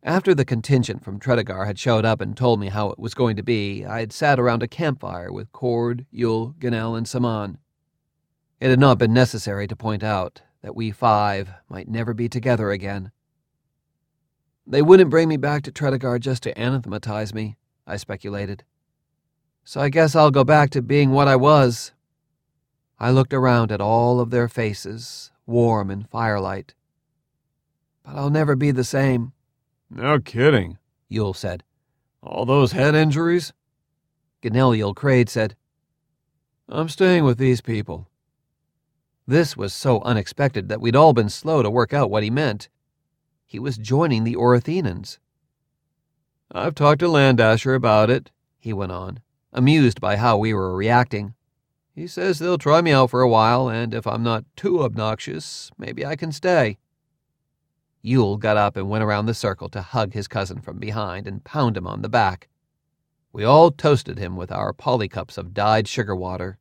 After the contingent from Tredegar had showed up and told me how it was going to be, I had sat around a campfire with Cord, Yul, Genel, and Saman. It had not been necessary to point out that we 5 might never be together again. They wouldn't bring me back to Tredegar just to anathematize me, I speculated. So I guess I'll go back to being what I was. I looked around at all of their faces, warm in firelight. But I'll never be the same. No kidding, Yul said. All those head injuries? Geneliel Crade said, I'm staying with these people. This was so unexpected that we'd all been slow to work out what he meant. He was joining the Orethians. I've talked to Landasher about it, he went on, amused by how we were reacting. He says they'll try me out for a while, and if I'm not too obnoxious, maybe I can stay. Yul got up and went around the circle to hug his cousin from behind and pound him on the back. We all toasted him with our polycups of dyed sugar water.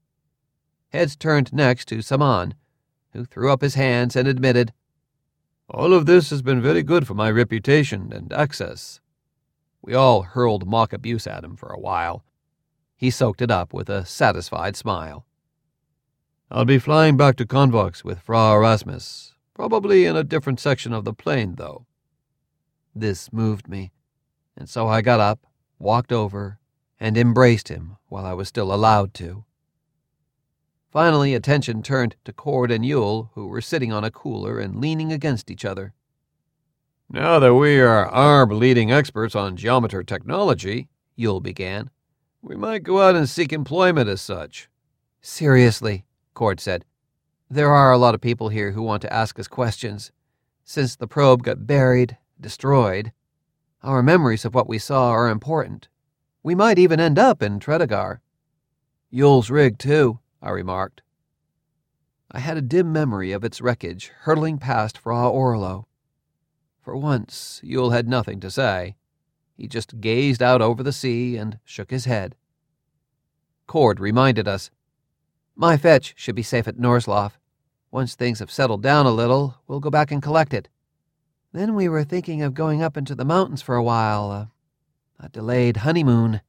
Heads turned next to Saman, who threw up his hands and admitted, All of this has been very good for my reputation and access. We all hurled mock abuse at him for a while. He soaked it up with a satisfied smile. I'll be flying back to Convox with Fra Erasmus, probably in a different section of the plane, though. This moved me, and so I got up, walked over, and embraced him while I was still allowed to. Finally, attention turned to Cord and Yul, who were sitting on a cooler and leaning against each other. Now that we are ARB leading experts on geometer technology, Yul began, we might go out and seek employment as such. Seriously, Cord said. There are a lot of people here who want to ask us questions. Since the probe got buried, destroyed, our memories of what we saw are important. We might even end up in Tredegar. Yul's rig, too, I remarked. I had a dim memory of its wreckage hurtling past Fra Orlo. For once, Yul had nothing to say. He just gazed out over the sea and shook his head. Cord reminded us, My fetch should be safe at Norslof. Once things have settled down a little, we'll go back and collect it. Then we were thinking of going up into the mountains for a while, a delayed honeymoon.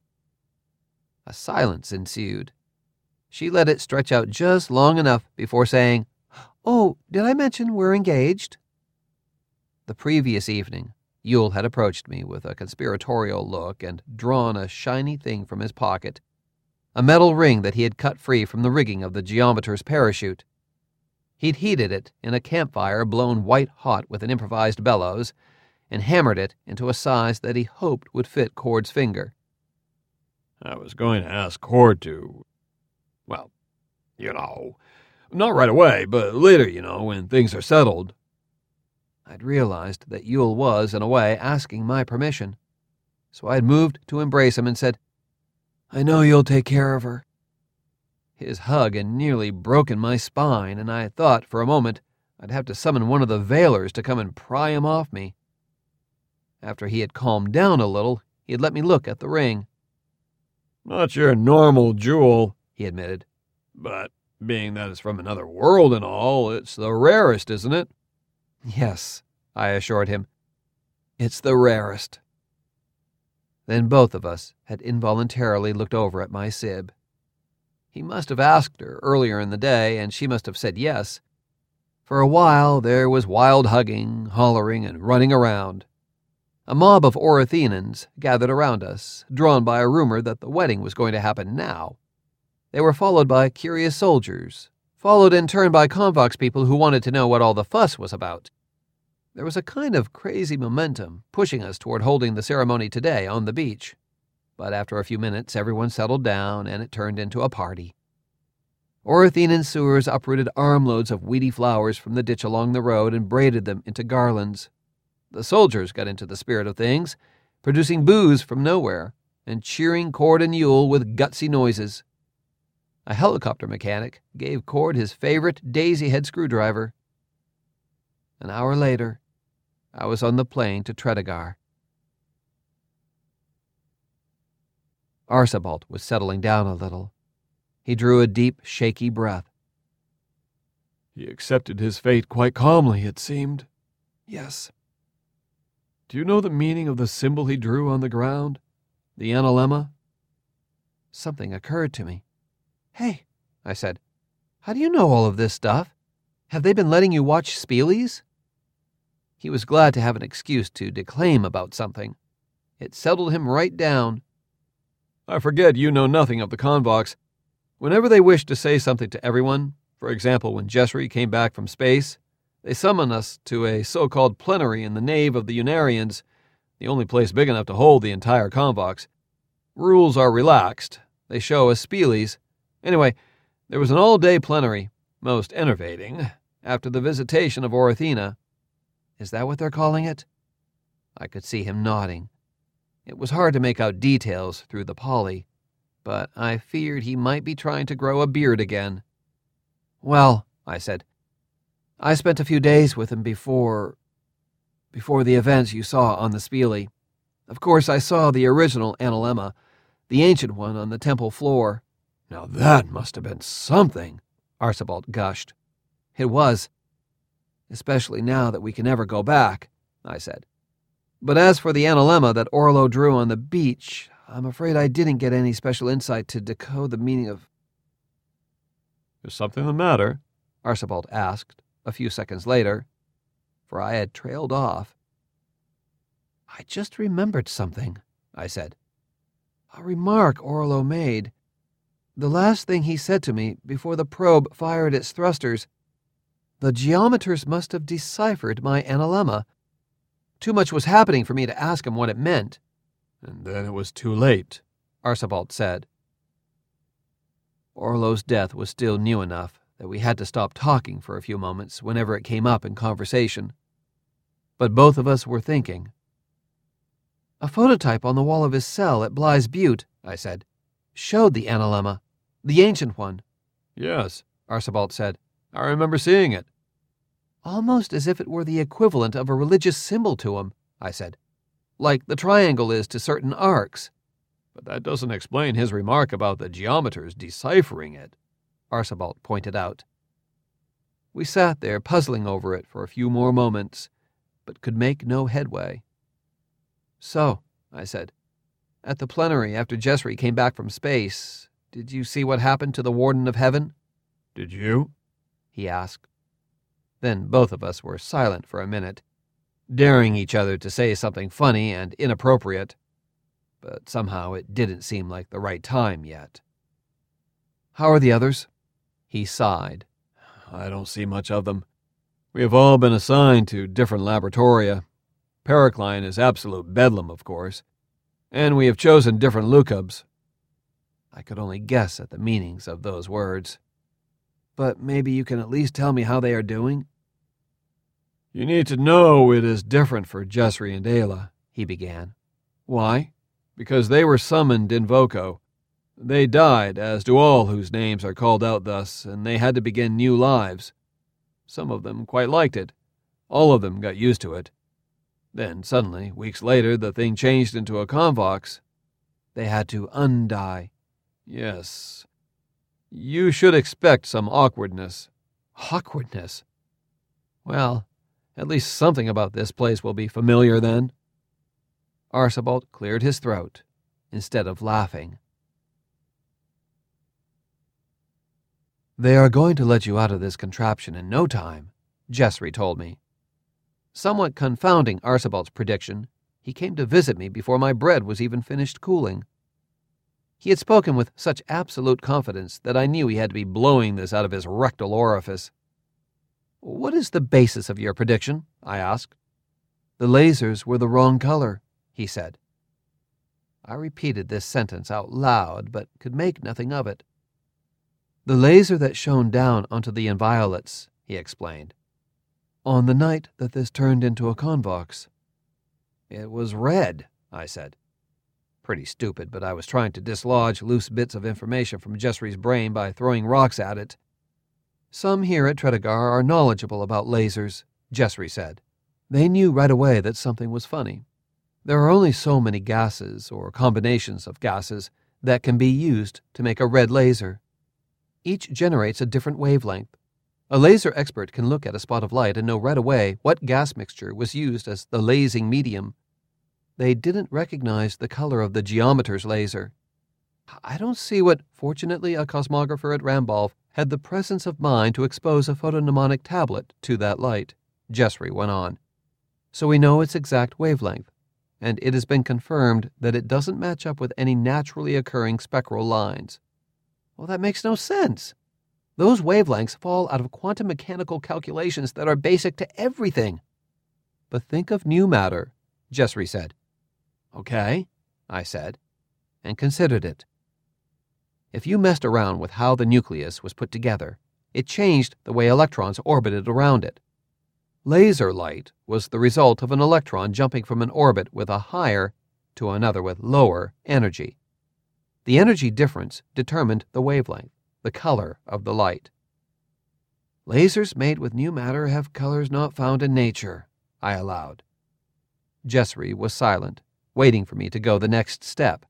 A silence ensued. She let it stretch out just long enough before saying, Oh, did I mention we're engaged? The previous evening, Yul had approached me with a conspiratorial look and drawn a shiny thing from his pocket, a metal ring that he had cut free from the rigging of the geometer's parachute. He'd heated it in a campfire blown white-hot with an improvised bellows and hammered it into a size that he hoped would fit Cord's finger. I was going to ask Cord to... Well, not right away, but later, when things are settled. I'd realized that Yul was, in a way, asking my permission. So I had moved to embrace him and said, I know you'll take care of her. His hug had nearly broken my spine, and I thought for a moment I'd have to summon one of the Veilers to come and pry him off me. After he had calmed down a little, he had let me look at the ring. Not your normal jewel, he admitted. But being that it's from another world and all, it's the rarest, isn't it? Yes, I assured him. It's the rarest. Then both of us had involuntarily looked over at my Sib. He must have asked her earlier in the day, and she must have said yes. For a while there was wild hugging, hollering, and running around. A mob of Orethians gathered around us, drawn by a rumor that the wedding was going to happen now. They were followed by curious soldiers, followed in turn by Convox people who wanted to know what all the fuss was about. There was a kind of crazy momentum pushing us toward holding the ceremony today on the beach. But after a few minutes, everyone settled down, and it turned into a party. Orethian sewers uprooted armloads of weedy flowers from the ditch along the road and braided them into garlands. The soldiers got into the spirit of things, producing booze from nowhere and cheering Cord and Yul with gutsy noises. A helicopter mechanic gave Cord his favorite daisy-head screwdriver. An hour later, I was on the plane to Tredegar. Archibald was settling down a little. He drew a deep, shaky breath. He accepted his fate quite calmly, it seemed. Yes. Do you know the meaning of the symbol he drew on the ground? The analemma? Something occurred to me. Hey, I said, how do you know all of this stuff? Have they been letting you watch Spielies? He was glad to have an excuse to declaim about something. It settled him right down. I forget you know nothing of the Convox. Whenever they wish to say something to everyone, for example when Jessary came back from space, they summon us to a so-called plenary in the nave of the Unarians, the only place big enough to hold the entire Convox. Rules are relaxed. They show us Spielies. Anyway, there was an all-day plenary, most enervating, after the visitation of Orithina. Is that what they're calling it? I could see him nodding. It was hard to make out details through the poly, but I feared he might be trying to grow a beard again. Well, I said, I spent a few days with him before the events you saw on the Spieli. Of course, I saw the original analemma, the ancient one on the temple floor. Now that must have been something, Archibald gushed. It was, especially now that we can never go back, I said. But as for the analemma that Orlo drew on the beach, I'm afraid I didn't get any special insight to decode the meaning of... Is something the matter? Archibald asked a few seconds later, for I had trailed off. I just remembered something, I said. A remark Orlo made. The last thing he said to me before the probe fired its thrusters. The geometers must have deciphered my analemma. Too much was happening for me to ask him what it meant. And then it was too late, Archibald said. Orlo's death was still new enough that we had to stop talking for a few moments whenever it came up in conversation. But both of us were thinking. A phototype on the wall of his cell at Bly's Butte, I said, showed the analemma, the ancient one. Yes, Archibald said. I remember seeing it. Almost as if it were the equivalent of a religious symbol to him, I said, like the triangle is to certain arcs. But that doesn't explain his remark about the geometers deciphering it, Archibald pointed out. We sat there puzzling over it for a few more moments, but could make no headway. So, I said, at the plenary after Jessary came back from space, did you see what happened to the Warden of Heaven? Did you? He asked. Then both of us were silent for a minute, daring each other to say something funny and inappropriate, but somehow it didn't seem like the right time yet. How are the others? He sighed. I don't see much of them. We have all been assigned to different laboratoria. Pericline is absolute bedlam, of course, and we have chosen different lukebs. I could only guess at the meanings of those words. But maybe you can at least tell me how they are doing? You need to know it is different for Jessary and Ayla, he began. Why? Because they were summoned in Voco. They died, as do all whose names are called out thus, and they had to begin new lives. Some of them quite liked it. All of them got used to it. Then, suddenly, weeks later, the thing changed into a convox. They had to undie. Yes. You should expect some awkwardness. Awkwardness? Well, at least something about this place will be familiar then. Archibald cleared his throat instead of laughing. They are going to let you out of this contraption in no time, Jessary told me. Somewhat confounding Archibald's prediction, he came to visit me before my bread was even finished cooling. He had spoken with such absolute confidence that I knew he had to be blowing this out of his rectal orifice. What is the basis of your prediction? I asked. The lasers were the wrong color, he said. I repeated this sentence out loud, but could make nothing of it. The laser that shone down onto the inviolates, he explained. On the night that this turned into a convox. It was red, I said. Pretty stupid, but I was trying to dislodge loose bits of information from Jessary's brain by throwing rocks at it. Some here at Tredegar are knowledgeable about lasers, Jessary said. They knew right away that something was funny. There are only so many gases, or combinations of gases, that can be used to make a red laser. Each generates a different wavelength. A laser expert can look at a spot of light and know right away what gas mixture was used as the lasing medium they didn't recognize the color of the geometer's laser. I don't see what. Fortunately, a cosmographer at Ramball had the presence of mind to expose a photonemonic tablet to that light, Jessry went on. So we know its exact wavelength, and it has been confirmed that it doesn't match up with any naturally occurring spectral lines. Well, that makes no sense. Those wavelengths fall out of quantum mechanical calculations that are basic to everything. But think of new matter, Jessry said. Okay, I said, and considered it. If you messed around with how the nucleus was put together, it changed the way electrons orbited around it. Laser light was the result of an electron jumping from an orbit with a higher to another with lower energy. The energy difference determined the wavelength, the color of the light. Lasers made with new matter have colors not found in nature, I allowed. Jessry was silent, waiting for me to go the next step.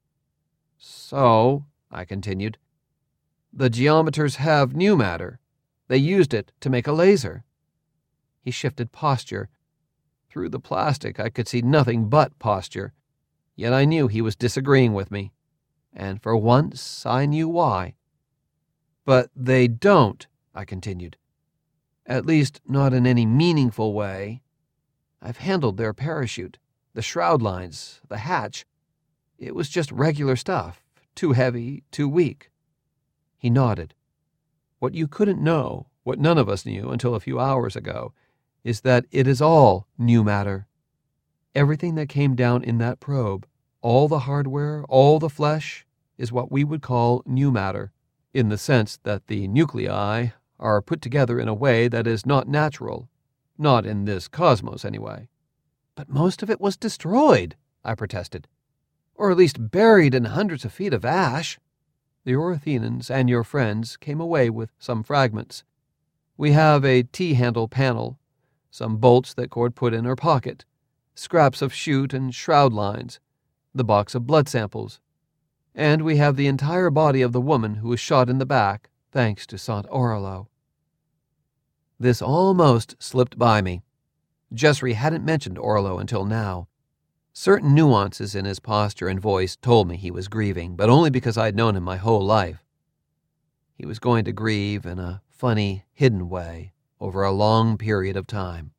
So, I continued, the geometers have new matter. They used it to make a laser. He shifted posture. Through the plastic, I could see nothing but posture, yet I knew he was disagreeing with me, and for once I knew why. But they don't, I continued. At least not in any meaningful way. I've handled their parachute, the shroud lines, the hatch. It was just regular stuff, too heavy, too weak. He nodded. What you couldn't know, what none of us knew until a few hours ago, is that it is all new matter. Everything that came down in that probe, all the hardware, all the flesh, is what we would call new matter, in the sense that the nuclei are put together in a way that is not natural, not in this cosmos anyway. But most of it was destroyed, I protested, or at least buried in hundreds of feet of ash. The Orothenans and your friends came away with some fragments. We have a T-handle panel, some bolts that Cord put in her pocket, scraps of chute and shroud lines, the box of blood samples, and we have the entire body of the woman who was shot in the back, thanks to Sant Orlo. This almost slipped by me. Jessry hadn't mentioned Orlo until now. Certain nuances in his posture and voice told me he was grieving, but only because I'd known him my whole life. He was going to grieve in a funny, hidden way over a long period of time.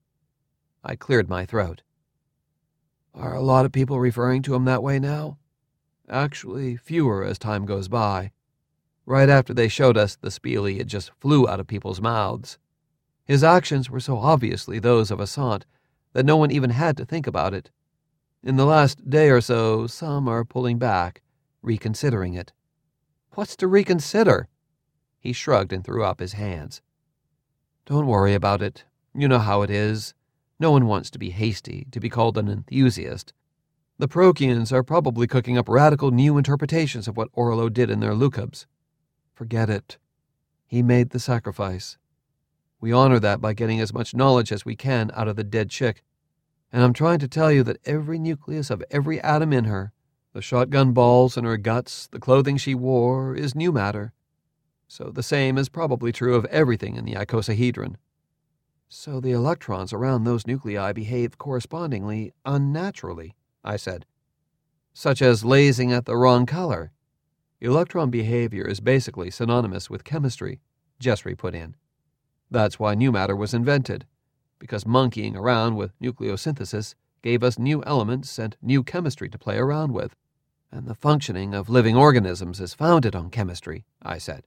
I cleared my throat. Are a lot of people referring to him that way now? Actually, fewer as time goes by. Right after they showed us the spiel, it just flew out of people's mouths. His actions were so obviously those of a Sant that no one even had to think about it. In the last day or so, some are pulling back, reconsidering it. What's to reconsider? He shrugged and threw up his hands. Don't worry about it. You know how it is. No one wants to be hasty, to be called an enthusiast. The Prokians are probably cooking up radical new interpretations of what Orlo did in their Lukabs. Forget it. He made the sacrifice. We honor that by getting as much knowledge as we can out of the dead chick. And I'm trying to tell you that every nucleus of every atom in her, the shotgun balls in her guts, the clothing she wore, is new matter. So the same is probably true of everything in the icosahedron. So the electrons around those nuclei behave correspondingly unnaturally, I said. Such as lasing at the wrong color. Electron behavior is basically synonymous with chemistry, Jessry put in. That's why new matter was invented, because monkeying around with nucleosynthesis gave us new elements and new chemistry to play around with. And the functioning of living organisms is founded on chemistry, I said.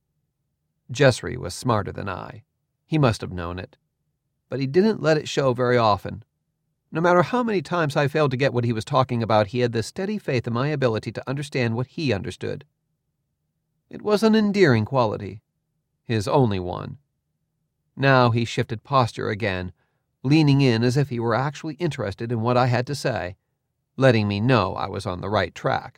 Jessry was smarter than I. He must have known it. But he didn't let it show very often. No matter how many times I failed to get what he was talking about, he had this steady faith in my ability to understand what he understood. It was an endearing quality, his only one. Now he shifted posture again, leaning in as if he were actually interested in what I had to say, letting me know I was on the right track.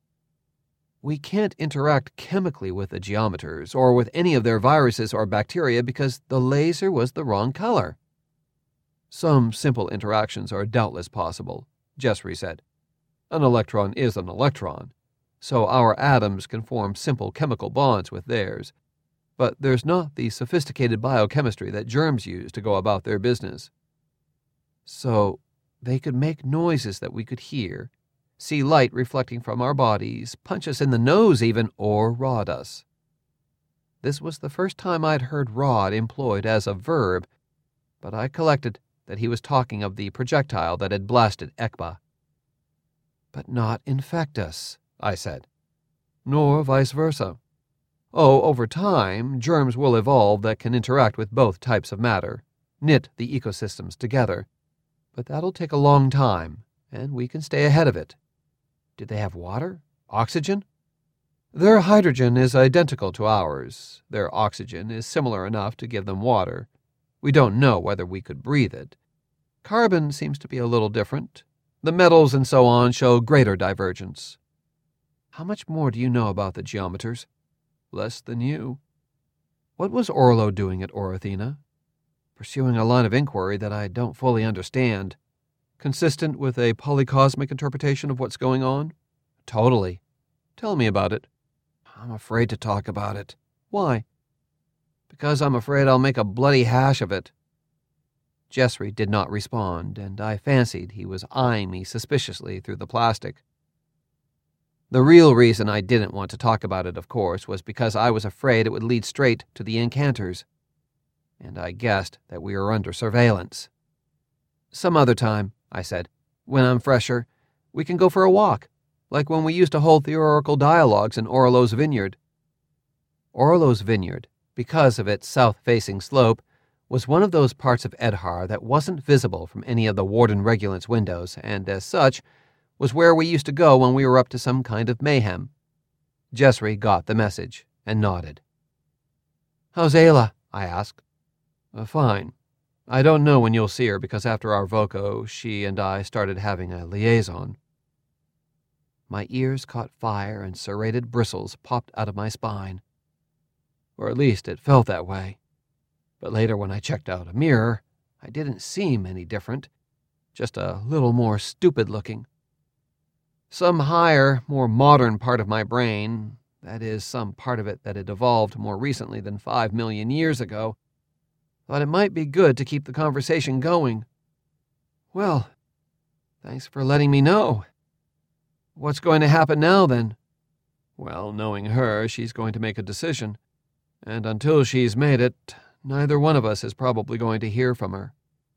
We can't interact chemically with the geometers or with any of their viruses or bacteria because the laser was the wrong color. Some simple interactions are doubtless possible, Jessry said. An electron is an electron, so our atoms can form simple chemical bonds with theirs. But there's not the sophisticated biochemistry that germs use to go about their business. So, They could make noises that we could hear, see light reflecting from our bodies, punch us in the nose even, or rod us. This was the first time I'd heard rod employed as a verb, but I collected that he was talking of the projectile that had blasted Ekba. But not infect us, I said. Nor vice versa. Oh, over time, germs will evolve that can interact with both types of matter, knit the ecosystems together. But that'll take a long time, and we can stay ahead of it. Do they have water? Oxygen? Their hydrogen is identical to ours. Their oxygen is similar enough to give them water. We don't know whether we could breathe it. Carbon seems to be a little different. The metals and so on show greater divergence. How much more do you know about the geometers? Less than you. What was Orlo doing at Orithena? Pursuing a line of inquiry that I don't fully understand. Consistent with a polycosmic interpretation of what's going on? Totally. Tell me about it. I'm afraid to talk about it. Why? Because I'm afraid I'll make a bloody hash of it. Jessry did not respond, and I fancied he was eyeing me suspiciously through the plastic. The real reason I didn't want to talk about it, of course, was because I was afraid it would lead straight to the incanters, and I guessed that we were under surveillance. Some other time, I said, when I'm fresher, we can go for a walk, like when we used to hold theoretical dialogues in Orlo's vineyard. Orlo's vineyard, because of its south-facing slope, was one of those parts of Edhar that wasn't visible from any of the Warden Regulant's windows, and as such, was where we used to go when we were up to some kind of mayhem. Jessry got the message and nodded. How's Ayla? I asked. Fine. I don't know when you'll see her because after our voco, she and I started having a liaison. My ears caught fire and serrated bristles popped out of my spine. Or at least it felt that way. But later when I checked out a mirror, I didn't seem any different, just a little more stupid-looking. Some higher, more modern part of my brain, that is, some part of it that had evolved more recently than 5 million years ago, thought it might be good to keep the conversation going. Well, thanks for letting me know. What's going to happen now, then? Well, knowing her, she's going to make a decision, and until she's made it, neither one of us is probably going to hear from her.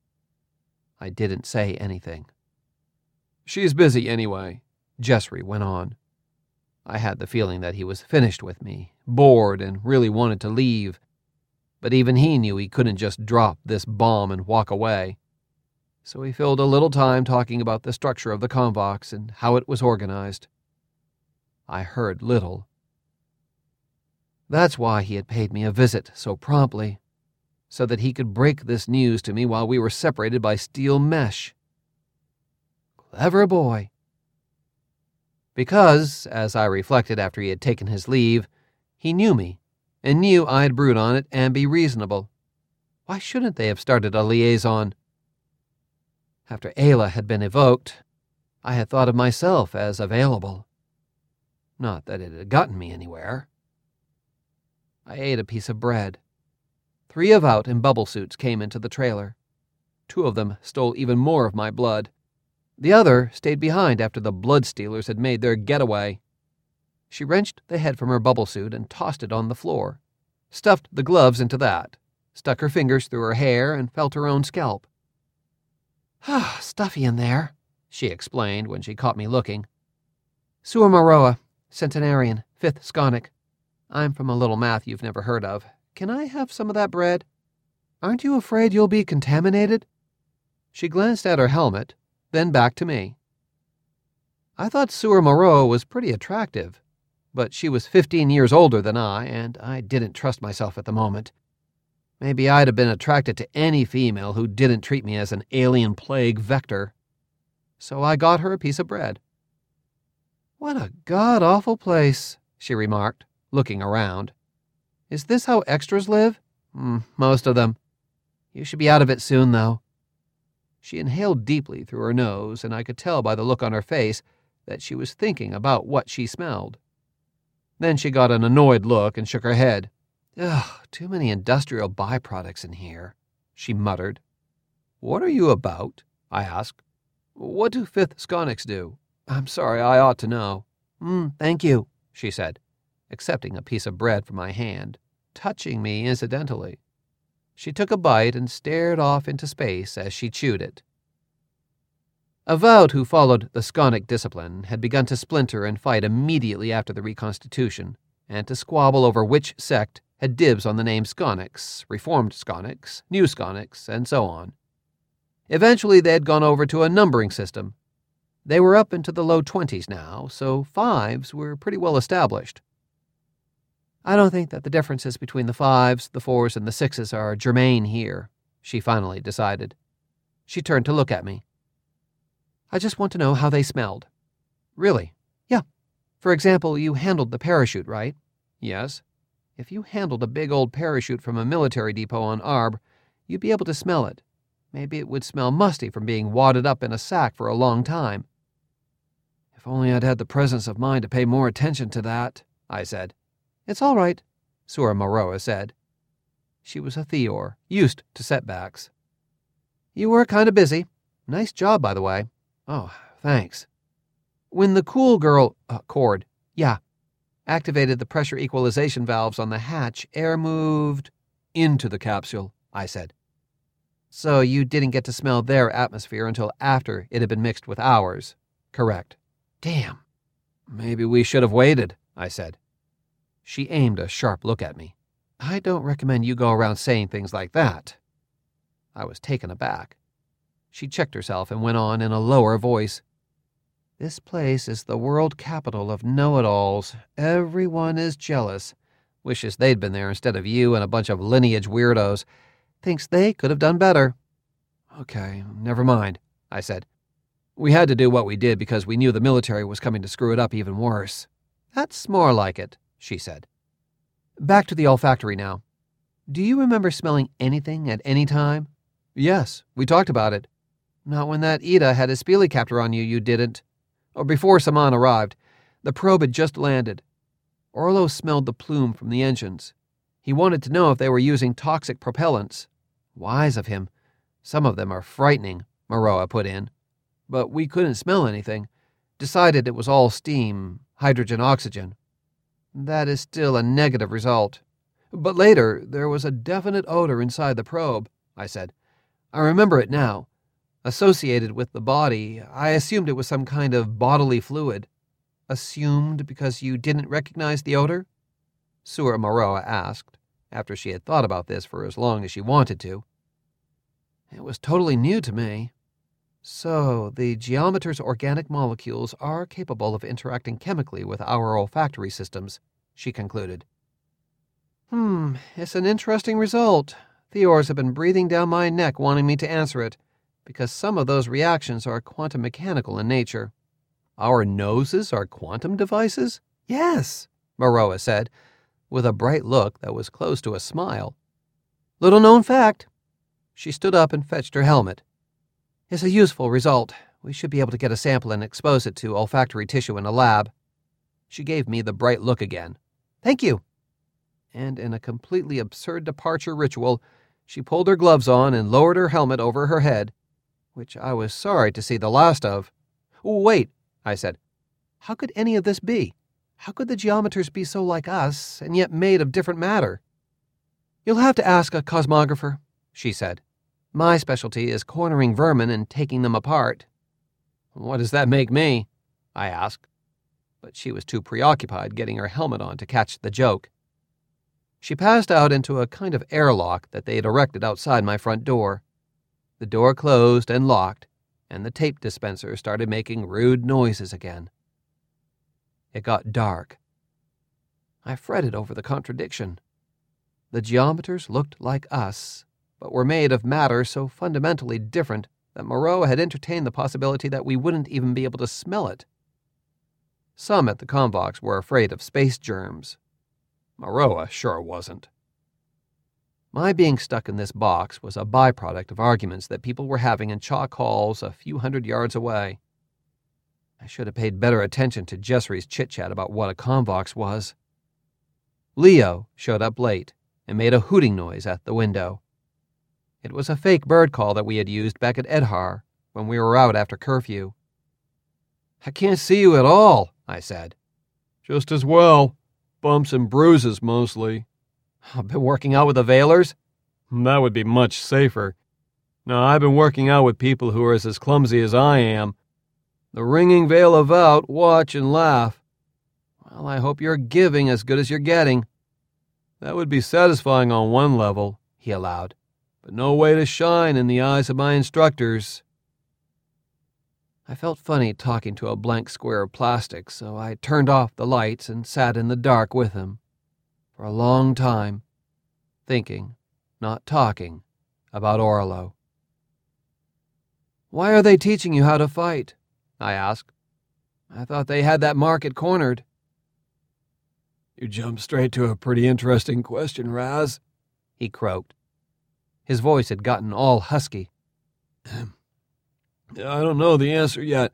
I didn't say anything. She's busy anyway, Jessry went on. I had the feeling that he was finished with me, bored, and really wanted to leave. But even he knew he couldn't just drop this bomb and walk away. So he filled a little time talking about the structure of the Convox and how it was organized. I heard little. That's why he had paid me a visit so promptly, so that he could break this news to me while we were separated by steel mesh. Clever boy. Because, as I reflected after he had taken his leave, he knew me, and knew I'd brood on it and be reasonable. Why shouldn't they have started a liaison? After Ayla had been evoked, I had thought of myself as available. Not that it had gotten me anywhere. I ate a piece of bread. 3 of Out in bubble suits came into the trailer. 2 of them stole even more of my blood. The other stayed behind after the blood stealers had made their getaway. She wrenched the head from her bubble suit and tossed it on the floor, stuffed the gloves into that, stuck her fingers through her hair and felt her own scalp. Stuffy in there, she explained when she caught me looking. Suor Maroa, centenarian, 5th Skonic. I'm from a little math you've never heard of. Can I have some of that bread? Aren't you afraid you'll be contaminated? She glanced at her helmet, then back to me. I thought Suor Maroa was pretty attractive, but she was 15 years older than I, and I didn't trust myself at the moment. Maybe I'd have been attracted to any female who didn't treat me as an alien plague vector. So I got her a piece of bread. What a god-awful place, she remarked, looking around. Is this how extras live? Most of them. You should be out of it soon, though. She inhaled deeply through her nose, and I could tell by the look on her face that she was thinking about what she smelled. Then she got an annoyed look and shook her head. Ugh, too many industrial byproducts in here, she muttered. What are you about? I asked. What do 5th Skoniks do? I'm sorry, I ought to know. Thank you, she said, accepting a piece of bread from my hand, touching me incidentally. She took a bite and stared off into space as she chewed it. A Vaut who followed the Skonik discipline had begun to splinter and fight immediately after the reconstitution, and to squabble over which sect had dibs on the name Skoniks, Reformed Skoniks, New Skoniks, and so on. Eventually they had gone over to a numbering system. They were up into the low 20s now, so 5s were pretty well established. I don't think that the differences between the 5s, the 4s, and the 6s are germane here, she finally decided. She turned to look at me. I just want to know how they smelled. Really? Yeah. For example, you handled the parachute, right? Yes. If you handled a big old parachute from a military depot on Arb, you'd be able to smell it. Maybe it would smell musty from being wadded up in a sack for a long time. If only I'd had the presence of mind to pay more attention to that, I said. It's all right, Sura Maroa said. She was a Theor, used to setbacks. You were kind of busy. Nice job, by the way. Oh, thanks. When the cool girl, Cord, activated the pressure equalization valves on the hatch, air moved into the capsule, I said. So you didn't get to smell their atmosphere until after it had been mixed with ours. Correct. Damn. Maybe we should have waited, I said. She aimed a sharp look at me. I don't recommend you go around saying things like that. I was taken aback. She checked herself and went on in a lower voice. This place is the world capital of know-it-alls. Everyone is jealous. Wishes they'd been there instead of you and a bunch of lineage weirdos. Thinks they could have done better. Okay, never mind, I said. We had to do what we did because we knew the military was coming to screw it up even worse. That's more like it, she said. Back to the olfactory now. Do you remember smelling anything at any time? Yes, we talked about it. Not when that Ida had his speelicopter on you, you didn't. Or before Saman arrived. The probe had just landed. Orlo smelled the plume from the engines. He wanted to know if they were using toxic propellants. Wise of him. Some of them are frightening, Maroa put in. But we couldn't smell anything. Decided it was all steam, hydrogen, oxygen. That is still a negative result. But later, there was a definite odor inside the probe, I said. I remember it now. Associated with the body, I assumed it was some kind of bodily fluid. Assumed because you didn't recognize the odor? Sura Maroa asked, after she had thought about this for as long as she wanted to. It was totally new to me. So, the geometer's organic molecules are capable of interacting chemically with our olfactory systems, she concluded. It's an interesting result. Theors have been breathing down my neck wanting me to answer it, because some of those reactions are quantum mechanical in nature. Our noses are quantum devices? Yes, Maroa said, with a bright look that was close to a smile. Little known fact. She stood up and fetched her helmet. It's a useful result. We should be able to get a sample and expose it to olfactory tissue in a lab. She gave me the bright look again. Thank you. And in a completely absurd departure ritual, she pulled her gloves on and lowered her helmet over her head, which I was sorry to see the last of. Wait, I said. How could any of this be? How could the geometers be so like us, and yet made of different matter? You'll have to ask a cosmographer, she said. My specialty is cornering vermin and taking them apart. What does that make me? I asked, but she was too preoccupied getting her helmet on to catch the joke. She passed out into a kind of airlock that they had erected outside my front door. The door closed and locked, and the tape dispenser started making rude noises again. It got dark. I fretted over the contradiction. The geometers looked like us, but were made of matter so fundamentally different that Maroa had entertained the possibility that we wouldn't even be able to smell it. Some at the Convox were afraid of space germs. Maroa sure wasn't. My being stuck in this box was a byproduct of arguments that people were having in chalk halls a few hundred yards away. I should have paid better attention to Jessry's chit-chat about what a Convox was. Leo showed up late and made a hooting noise at the window. It was a fake bird call that we had used back at Edhar, when we were out after curfew. I can't see you at all, I said. Just as well. Bumps and bruises mostly. I've been working out with the Veilers? That would be much safer. No, I've been working out with people who are as clumsy as I am. The ringing veil of out, watch and laugh. Well, I hope you're giving as good as you're getting. That would be satisfying on one level, he allowed, but no way to shine in the eyes of my instructors. I felt funny talking to a blank square of plastic, so I turned off the lights and sat in the dark with him for a long time, thinking, not talking, about Orlo. Why are they teaching you how to fight? I asked. I thought they had that market cornered. You jumped straight to a pretty interesting question, Raz, he croaked. His voice had gotten all husky. I don't know the answer yet.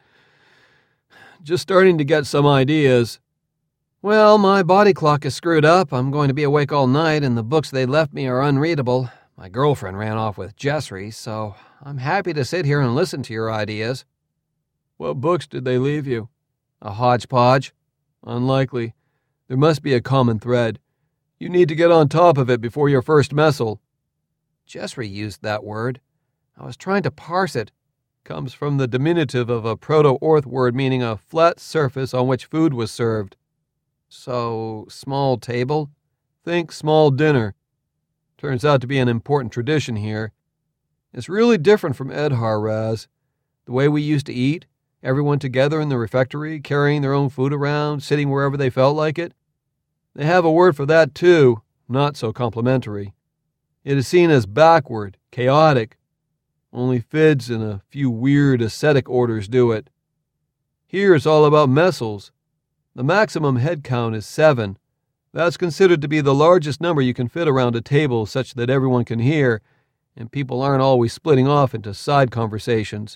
Just starting to get some ideas. Well, my body clock is screwed up. I'm going to be awake all night, and the books they left me are unreadable. My girlfriend ran off with Jessry, so I'm happy to sit here and listen to your ideas. What books did they leave you? A hodgepodge. Unlikely. There must be a common thread. You need to get on top of it before your first messel. Jessry used that word. I was trying to parse it. Comes from the diminutive of a Proto-Orth word meaning a flat surface on which food was served. So, small table? Think small dinner. Turns out to be an important tradition here. It's really different from Edhar, Raz. The way we used to eat, everyone together in the refectory, carrying their own food around, sitting wherever they felt like it. They have a word for that too, not so complimentary. It is seen as backward, chaotic. Only Fids and a few weird ascetic orders do it. Here it's all about messels. The maximum head count is 7. That's considered to be the largest number you can fit around a table such that everyone can hear, and people aren't always splitting off into side conversations.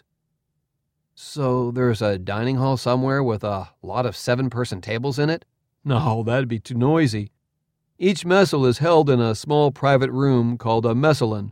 So there's a dining hall somewhere with a lot of 7-person tables in it? No, that'd be too noisy. Each messel is held in a small private room called a messalin.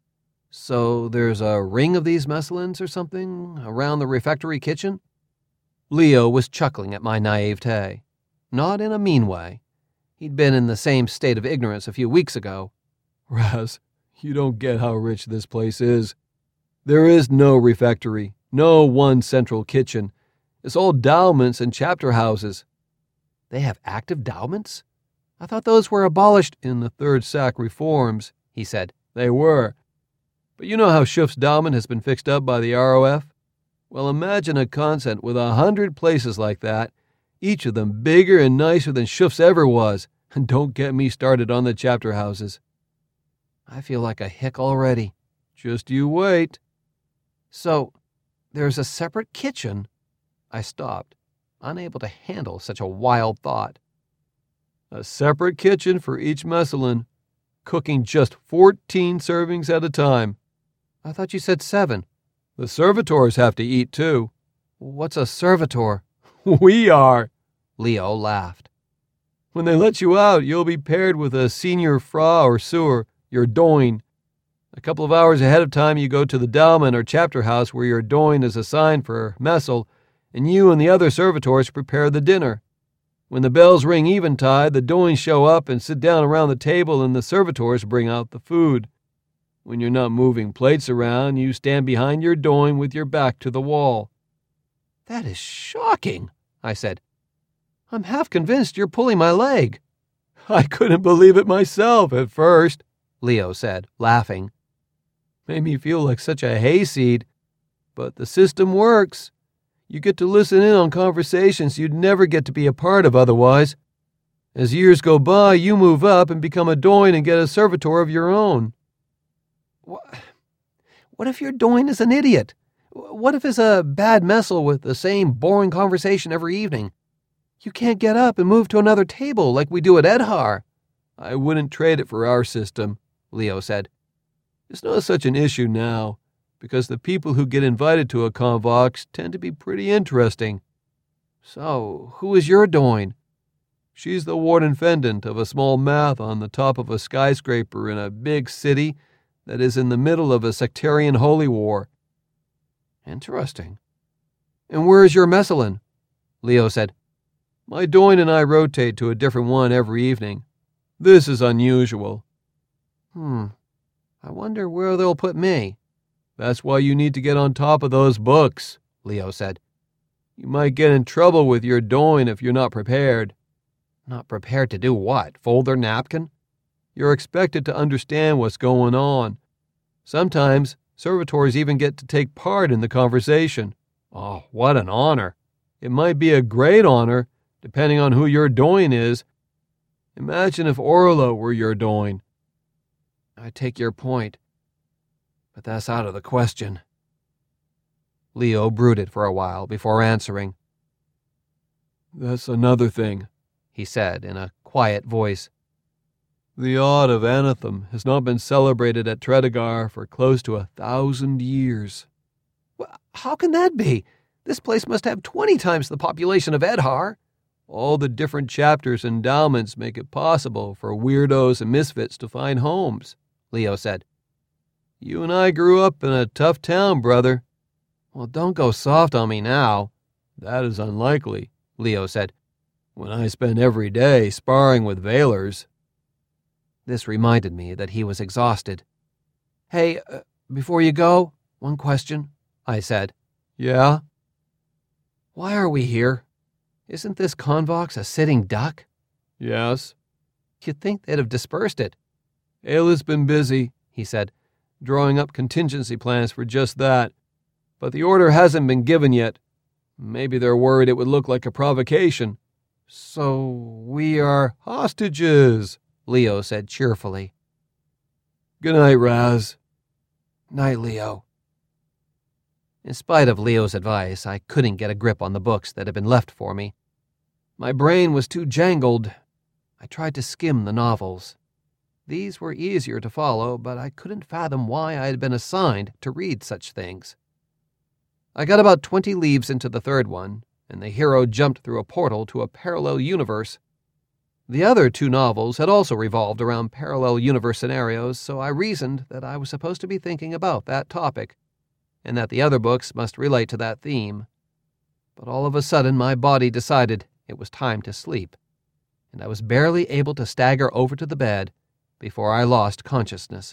So there's a ring of these messalins or something around the refectory kitchen? Leo was chuckling at my naivete. Not in a mean way. He'd been in the same state of ignorance a few weeks ago. Raz, you don't get how rich this place is. There is no refectory, no one central kitchen. It's all dowments and chapter houses. They have active dowments? I thought those were abolished in the Third Sack reforms, he said. They were. But you know how Shuf's dowment has been fixed up by the ROF? Well, imagine a convent with 100 places like that, each of them bigger and nicer than Shuf's ever was. And don't get me started on the chapter houses. I feel like a hick already. Just you wait. So, there's a separate kitchen? I stopped, unable to handle such a wild thought. A separate kitchen for each messalin, cooking just 14 servings at a time. I thought you said 7. The servitors have to eat too. What's a servitor? We are. Leo laughed. When they let you out, you'll be paired with a senior fra or sewer, your doin. A couple of hours ahead of time, you go to the dowment or chapter house where your doin is assigned for messel, and you and the other servitors prepare the dinner. When the bells ring eventide, the doins show up and sit down around the table, and the servitors bring out the food. When you're not moving plates around, you stand behind your doin with your back to the wall. That is shocking, I said. I'm half convinced you're pulling my leg. I couldn't believe it myself at first, Leo said, laughing. Made me feel like such a hayseed. But the system works. You get to listen in on conversations you'd never get to be a part of otherwise. As years go by, you move up and become a doin and get a servitor of your own. What if your doin is an idiot? What if it's a bad messel with the same boring conversation every evening? You can't get up and move to another table like we do at Edhar. I wouldn't trade it for our system, Leo said. It's not such an issue now, because the people who get invited to a convox tend to be pretty interesting. So, who is your doin? She's the warden-fendant of a small math on the top of a skyscraper in a big city that is in the middle of a sectarian holy war. Interesting. And where is your Messalin? Leo said. My Doin and I rotate to a different one every evening. This is unusual. I wonder where they'll put me. That's why you need to get on top of those books, Leo said. You might get in trouble with your Doin if you're not prepared. Not prepared to do what? Fold their napkin? You're expected to understand what's going on. Sometimes servitors even get to take part in the conversation. Oh, what an honor. It might be a great honor, depending on who your Doin is. Imagine if Orlo were your Doin. I take your point, but that's out of the question. Leo brooded for a while before answering. That's another thing, he said in a quiet voice. The Ode of Anathem has not been celebrated at Tredegar for close to 1,000 years. Well, how can that be? This place must have 20 times the population of Edhar. All the different chapters' endowments make it possible for weirdos and misfits to find homes, Leo said. You and I grew up in a tough town, brother. Well, don't go soft on me now. That is unlikely, Leo said, when I spend every day sparring with Veilers. This reminded me that he was exhausted. Hey, before you go, one question, I said. Yeah? Why are we here? Isn't this Convox a sitting duck? Yes. You'd think they'd have dispersed it. Ayla's been busy, he said, drawing up contingency plans for just that. But the order hasn't been given yet. Maybe they're worried it would look like a provocation. So we are hostages, Leo said cheerfully. Good night, Raz. Night, Leo. In spite of Leo's advice, I couldn't get a grip on the books that had been left for me. My brain was too jangled. I tried to skim the novels. These were easier to follow, but I couldn't fathom why I had been assigned to read such things. I got about 20 leaves into the third one, and the hero jumped through a portal to a parallel universe. The other 2 novels had also revolved around parallel universe scenarios, so I reasoned that I was supposed to be thinking about that topic, and that the other books must relate to that theme. But all of a sudden my body decided it was time to sleep, and I was barely able to stagger over to the bed before I lost consciousness.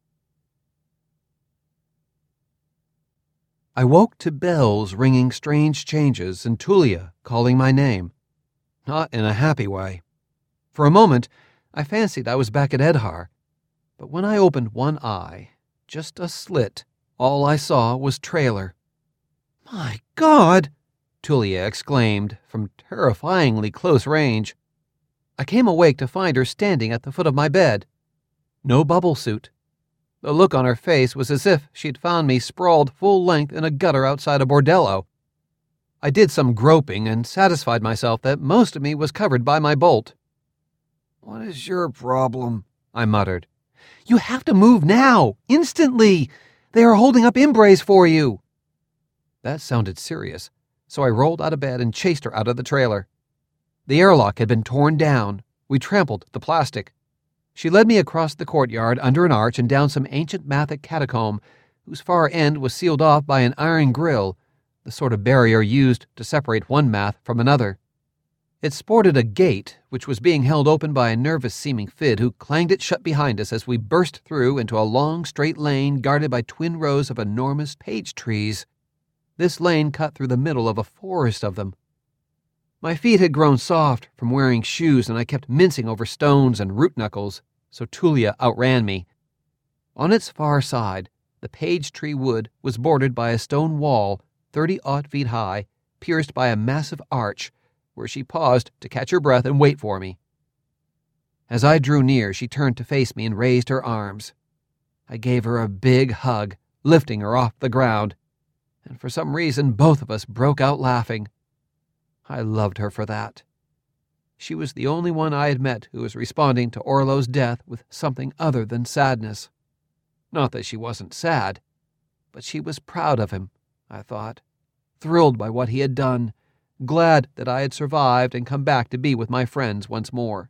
I woke to bells ringing strange changes and Tulia calling my name. Not in a happy way. For a moment, I fancied I was back at Edhar, but when I opened one eye, just a slit, all I saw was Trailer. My God! Tulia exclaimed from terrifyingly close range. I came awake to find her standing at the foot of my bed. No bubble suit. The look on her face was as if she'd found me sprawled full length in a gutter outside a bordello. I did some groping and satisfied myself that most of me was covered by my bolt. What is your problem? I muttered. You have to move now, instantly. They are holding up Imbrace for you. That sounded serious, so I rolled out of bed and chased her out of the trailer. The airlock had been torn down. We trampled the plastic. She led me across the courtyard under an arch and down some ancient Mathic catacomb, whose far end was sealed off by an iron grill, the sort of barrier used to separate one Math from another. It sported a gate, which was being held open by a nervous-seeming Fid who clanged it shut behind us as we burst through into a long, straight lane guarded by twin rows of enormous page trees. This lane cut through the middle of a forest of them. My feet had grown soft from wearing shoes, and I kept mincing over stones and root knuckles, so Tulia outran me. On its far side, the page tree wood was bordered by a stone wall 30-odd feet high, pierced by a massive arch, where she paused to catch her breath and wait for me. As I drew near, she turned to face me and raised her arms. I gave her a big hug, lifting her off the ground, and for some reason both of us broke out laughing. I loved her for that. She was the only one I had met who was responding to Orlo's death with something other than sadness. Not that she wasn't sad, but she was proud of him, I thought, thrilled by what he had done, glad that I had survived and come back to be with my friends once more.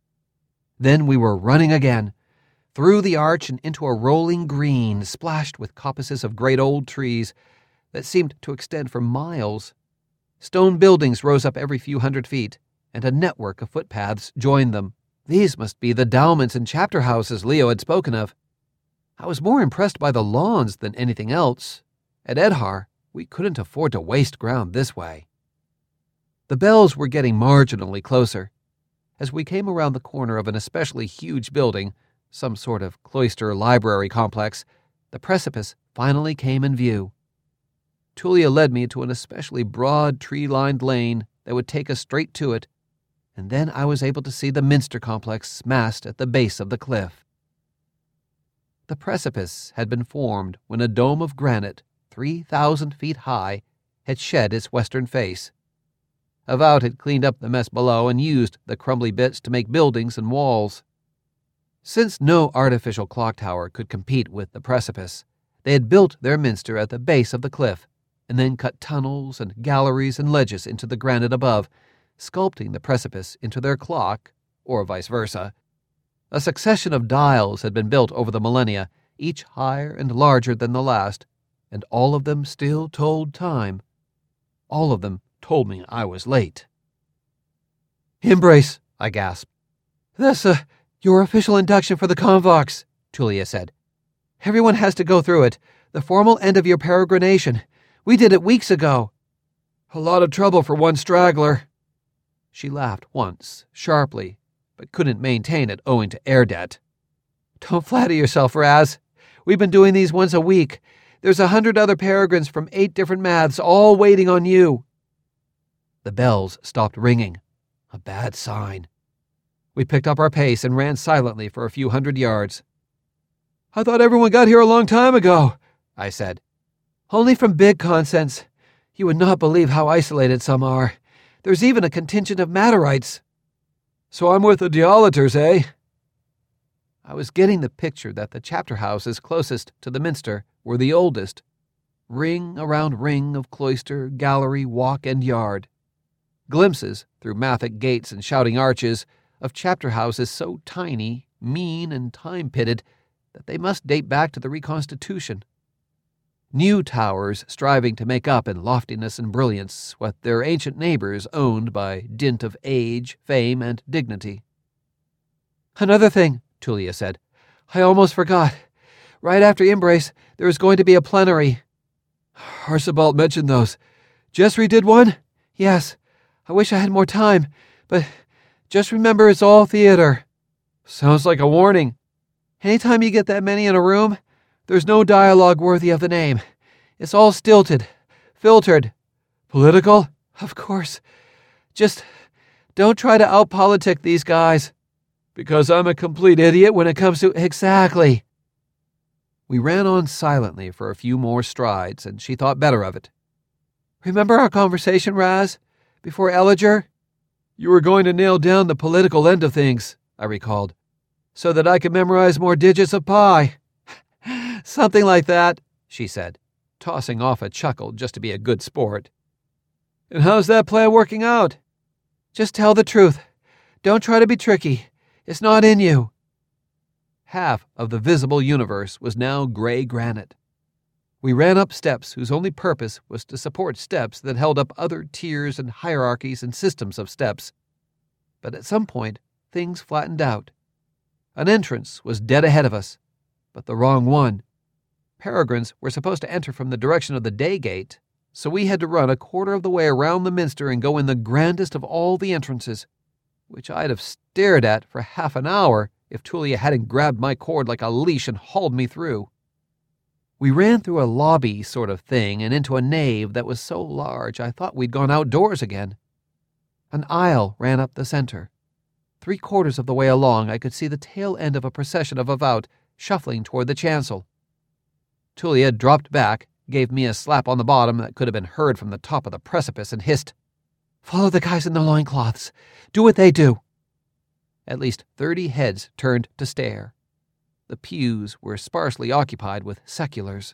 Then we were running again, through the arch and into a rolling green splashed with coppices of great old trees, that seemed to extend for miles. Stone buildings rose up every few hundred feet, and a network of footpaths joined them. These must be the endowments and chapter houses Leo had spoken of. I was more impressed by the lawns than anything else. At Edhar, we couldn't afford to waste ground this way. The bells were getting marginally closer. As we came around the corner of an especially huge building, some sort of cloister library complex, the precipice finally came in view. Tulia led me to an especially broad tree-lined lane that would take us straight to it, and then I was able to see the Minster complex massed at the base of the cliff. The precipice had been formed when a dome of granite, 3,000 feet high, had shed its western face. Avout had cleaned up the mess below and used the crumbly bits to make buildings and walls. Since no artificial clock tower could compete with the precipice, they had built their minster at the base of the cliff, and then cut tunnels and galleries and ledges into the granite above, sculpting the precipice into their clock, or vice versa. A succession of dials had been built over the millennia, each higher and larger than the last, and all of them still told time. All of them told me I was late. "Embrace," I gasped. "That's your official induction for the Convox," Tulia said. "Everyone has to go through it, the formal end of your peregrination. We did it weeks ago." "A lot of trouble for one straggler." She laughed once, sharply, but couldn't maintain it owing to air debt. "Don't flatter yourself, Raz. We've been doing these once a week. There's 100 other peregrines from 8 different maths, all waiting on you." The bells stopped ringing. A bad sign. We picked up our pace and ran silently for a few hundred yards. "I thought everyone got here a long time ago," I said. "Only from big consents. You would not believe how isolated some are. There's even a contingent of Matterites." "So I'm with the Dialaters, eh?" I was getting the picture that the chapter houses closest to the minster were the oldest. Ring around ring of cloister, gallery, walk, and yard. Glimpses, through Mathic gates and shouting arches, of chapter houses so tiny, mean, and time-pitted that they must date back to the Reconstitution. New towers striving to make up in loftiness and brilliance what their ancient neighbors owned by dint of age, fame, and dignity. "Another thing," Tulia said. "I almost forgot. Right after Embrace, there is going to be a plenary." "Archibald mentioned those. Jessry did one?" "Yes. I wish I had more time, but just remember it's all theater." "Sounds like a warning." "Anytime you get that many in a room, there's no dialogue worthy of the name. It's all stilted, filtered." "Political?" "Of course. Just don't try to out-politic these guys." "Because I'm a complete idiot when it comes to—" "Exactly." We ran on silently for a few more strides, and she thought better of it. "Remember our conversation, Raz, before Eliger?" "You were going to nail down the political end of things," I recalled, "so that I could memorize more digits of pi." "Something like that," she said, tossing off a chuckle just to be a good sport. "And how's that plan working out?" "Just tell the truth. Don't try to be tricky. It's not in you." Half of the visible universe was now gray granite. We ran up steps whose only purpose was to support steps that held up other tiers and hierarchies and systems of steps. But at some point, things flattened out. An entrance was dead ahead of us, but the wrong one. Peregrines were supposed to enter from the direction of the day gate, so we had to run a quarter of the way around the minster and go in the grandest of all the entrances, which I'd have stared at for half an hour if Tulia hadn't grabbed my cord like a leash and hauled me through. We ran through a lobby sort of thing and into a nave that was so large I thought we'd gone outdoors again. An aisle ran up the center. 3/4 of the way along I could see the tail end of a procession of Avout shuffling toward the chancel. Tulia dropped back, gave me a slap on the bottom that could have been heard from the top of the precipice, and hissed, "Follow the guys in the loincloths. Do what they do." At least 30 heads turned to stare. The pews were sparsely occupied with seculars.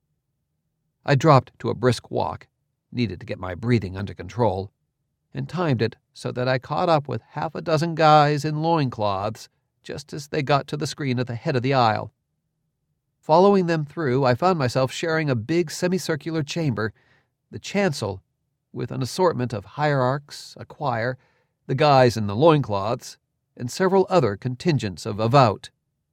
I dropped to a brisk walk, needed to get my breathing under control, and timed it so that I caught up with 6 guys in loincloths just as they got to the screen at the head of the aisle. Following them through, I found myself sharing a big semicircular chamber, the chancel, with an assortment of hierarchs, a choir, the guys in the loincloths, and several other contingents of Avout.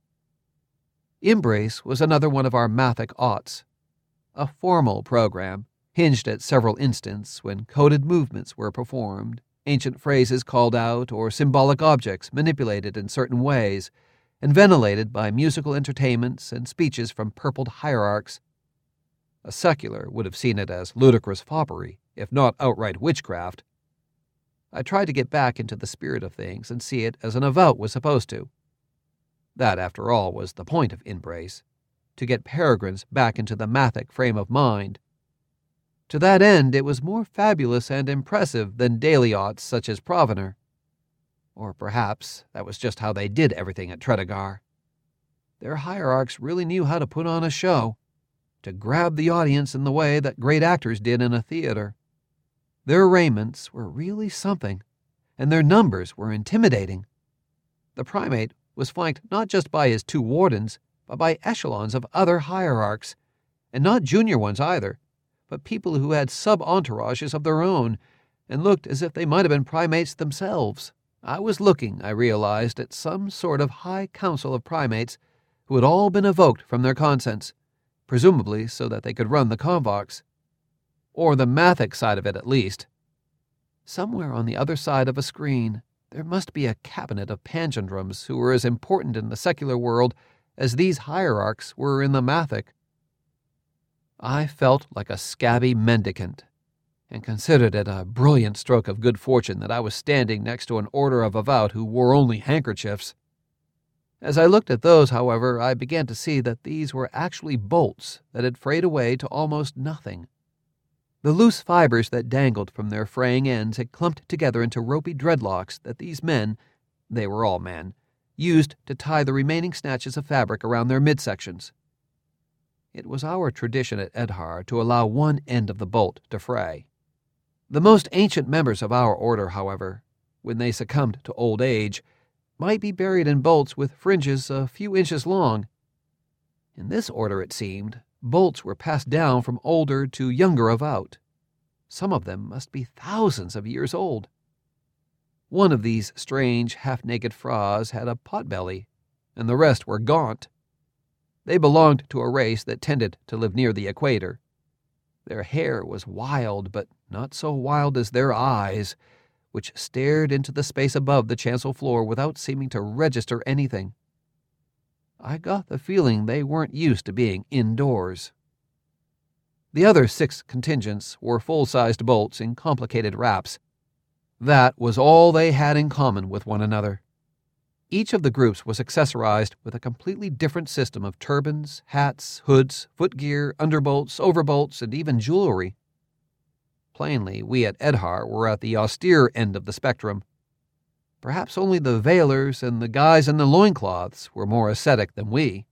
Embrace was another one of our Mathic aughts, a formal program, hinged at several instants when coded movements were performed, ancient phrases called out, or symbolic objects manipulated in certain ways, and ventilated by musical entertainments and speeches from purpled hierarchs. A secular would have seen it as ludicrous foppery, if not outright witchcraft. I tried to get back into the spirit of things and see it as an Avout was supposed to. That, after all, was the point of Embrace, to get peregrines back into the Mathic frame of mind. To that end, it was more fabulous and impressive than daily aughts such as Provenor. Or perhaps that was just how they did everything at Tredegar. Their hierarchs really knew how to put on a show, to grab the audience in the way that great actors did in a theater. Their raiments were really something, and their numbers were intimidating. The primate was flanked not just by his 2 wardens, but by echelons of other hierarchs, and not junior ones either, but people who had sub-entourages of their own, and looked as if they might have been primates themselves. I was looking, I realized, at some sort of high council of primates who had all been evoked from their consents, presumably so that they could run the convox. Or the Mathic side of it, at least. Somewhere on the other side of a screen, there must be a cabinet of pangendrums who were as important in the secular world as these hierarchs were in the Mathic. I felt like a scabby mendicant, and considered it a brilliant stroke of good fortune that I was standing next to an order of Avout who wore only handkerchiefs. As I looked at those, however, I began to see that these were actually bolts that had frayed away to almost nothing. The loose fibers that dangled from their fraying ends had clumped together into ropey dreadlocks that these men, they were all men, used to tie the remaining snatches of fabric around their midsections. It was our tradition at Edhar to allow one end of the bolt to fray. The most ancient members of our order, however, when they succumbed to old age, might be buried in bolts with fringes a few inches long. In this order, it seemed, bolts were passed down from older to younger Avout. Some of them must be thousands of years old. One of these strange, half-naked Fras had a potbelly, and the rest were gaunt. They belonged to a race that tended to live near the equator. Their hair was wild, but not so wild as their eyes, which stared into the space above the chancel floor without seeming to register anything. I got the feeling they weren't used to being indoors. The other 6 contingents wore full-sized bolts in complicated wraps. That was all they had in common with one another. Each of the groups was accessorized with a completely different system of turbans, hats, hoods, footgear, underbolts, overbolts, and even jewelry. Plainly, we at Edhar were at the austere end of the spectrum. Perhaps only the veilers and the guys in the loincloths were more ascetic than we.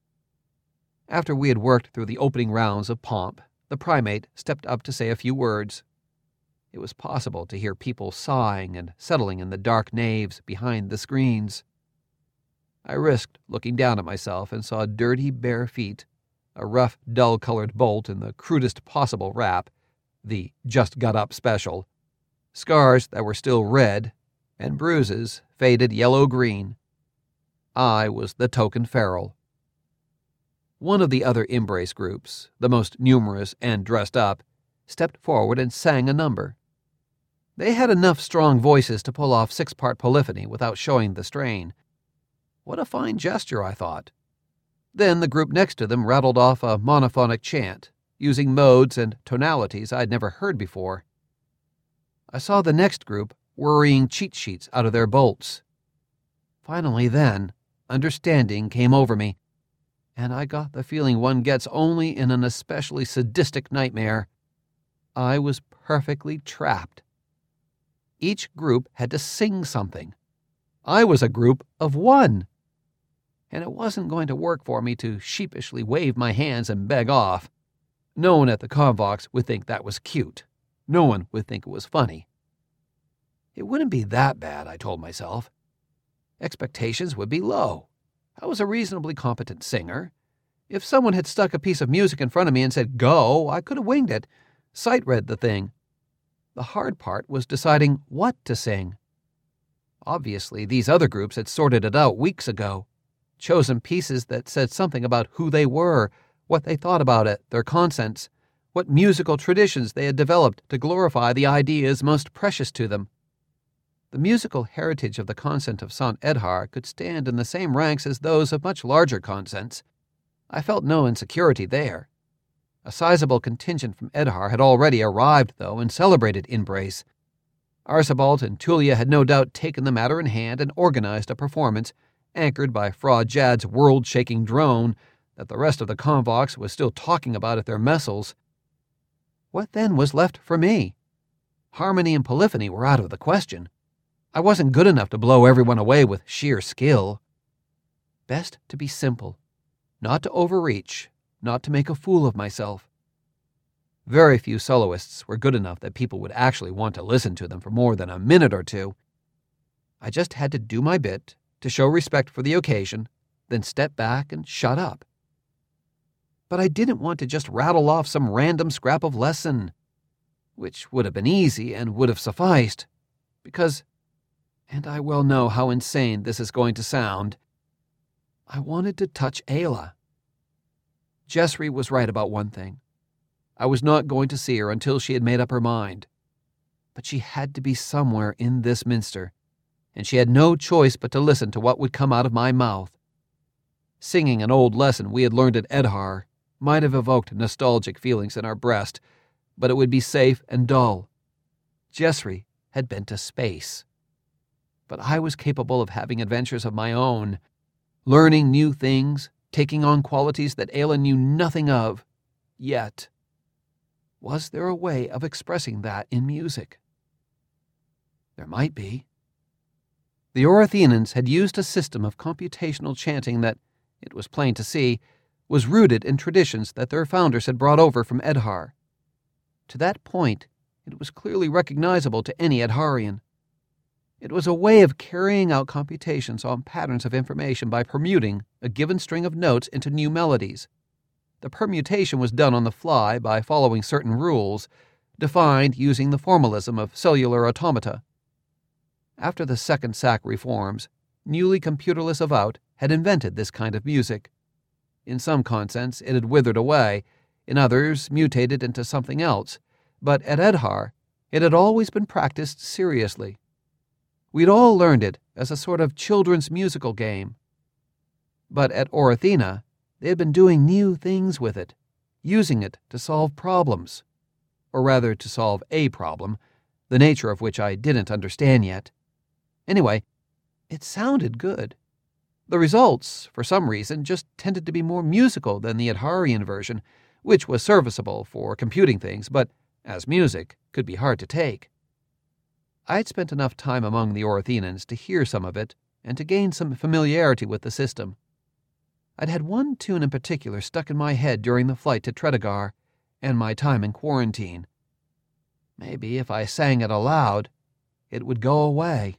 After we had worked through the opening rounds of pomp, the primate stepped up to say a few words. It was possible to hear people sighing and settling in the dark naves behind the screens. I risked looking down at myself and saw dirty bare feet, a rough, dull-colored bolt in the crudest possible wrap, the just-got-up special, scars that were still red, and bruises faded yellow-green. I was the token feral. One of the other Embrace groups, the most numerous and dressed up, stepped forward and sang a number. They had enough strong voices to pull off 6-part polyphony without showing the strain. What a fine gesture, I thought. Then the group next to them rattled off a monophonic chant, using modes and tonalities I'd never heard before. I saw the next group worrying cheat sheets out of their bolts. Finally then, understanding came over me, and I got the feeling one gets only in an especially sadistic nightmare. I was perfectly trapped. Each group had to sing something. I was a group of one. And it wasn't going to work for me to sheepishly wave my hands and beg off. No one at the Convox would think that was cute. No one would think it was funny. It wouldn't be that bad, I told myself. Expectations would be low. I was a reasonably competent singer. If someone had stuck a piece of music in front of me and said, "Go," I could have winged it, sight-read the thing. The hard part was deciding what to sing. Obviously, these other groups had sorted it out weeks ago, chosen pieces that said something about who they were, what they thought about it, their conscience, what musical traditions they had developed to glorify the ideas most precious to them. The musical heritage of the convent of St. Edhar could stand in the same ranks as those of much larger convents. I felt no insecurity there. A sizable contingent from Edhar had already arrived, though, and celebrated Inbrace. Archibald and Tulia had no doubt taken the matter in hand and organized a performance, anchored by Fra Jad's world-shaking drone, that the rest of the convox was still talking about at their messels. What then was left for me? Harmony and polyphony were out of the question. I wasn't good enough to blow everyone away with sheer skill. Best to be simple, not to overreach, not to make a fool of myself. Very few soloists were good enough that people would actually want to listen to them for more than a minute or two. I just had to do my bit, to show respect for the occasion, then step back and shut up. But I didn't want to just rattle off some random scrap of lesson, which would have been easy and would have sufficed, because, and I well know how insane this is going to sound, I wanted to touch Ayla. Jessry was right about one thing. I was not going to see her until she had made up her mind. But she had to be somewhere in this minster, and she had no choice but to listen to what would come out of my mouth. Singing an old lesson we had learned at Edhar might have evoked nostalgic feelings in our breast, but it would be safe and dull. Jessry had been to space. But I was capable of having adventures of my own, learning new things, taking on qualities that Ayla knew nothing of, yet. Was there a way of expressing that in music? There might be. The Orathians had used a system of computational chanting that, it was plain to see, was rooted in traditions that their founders had brought over from Edhar. To that point, it was clearly recognizable to any Edharian. It was a way of carrying out computations on patterns of information by permuting a given string of notes into new melodies. The permutation was done on the fly by following certain rules, defined using the formalism of cellular automata. After the Second Sack reforms, newly computerless Avout had invented this kind of music. In some convents it had withered away, in others mutated into something else, but at Edhar it had always been practiced seriously. We'd all learned it as a sort of children's musical game. But at Orathena, they had been doing new things with it, using it to solve problems. Or rather, to solve a problem, the nature of which I didn't understand yet. Anyway, it sounded good. The results, for some reason, just tended to be more musical than the Edharian version, which was serviceable for computing things, but, as music, could be hard to take. I had spent enough time among the Orathians to hear some of it and to gain some familiarity with the system. I'd had one tune in particular stuck in my head during the flight to Tredegar and my time in quarantine. Maybe if I sang it aloud, it would go away.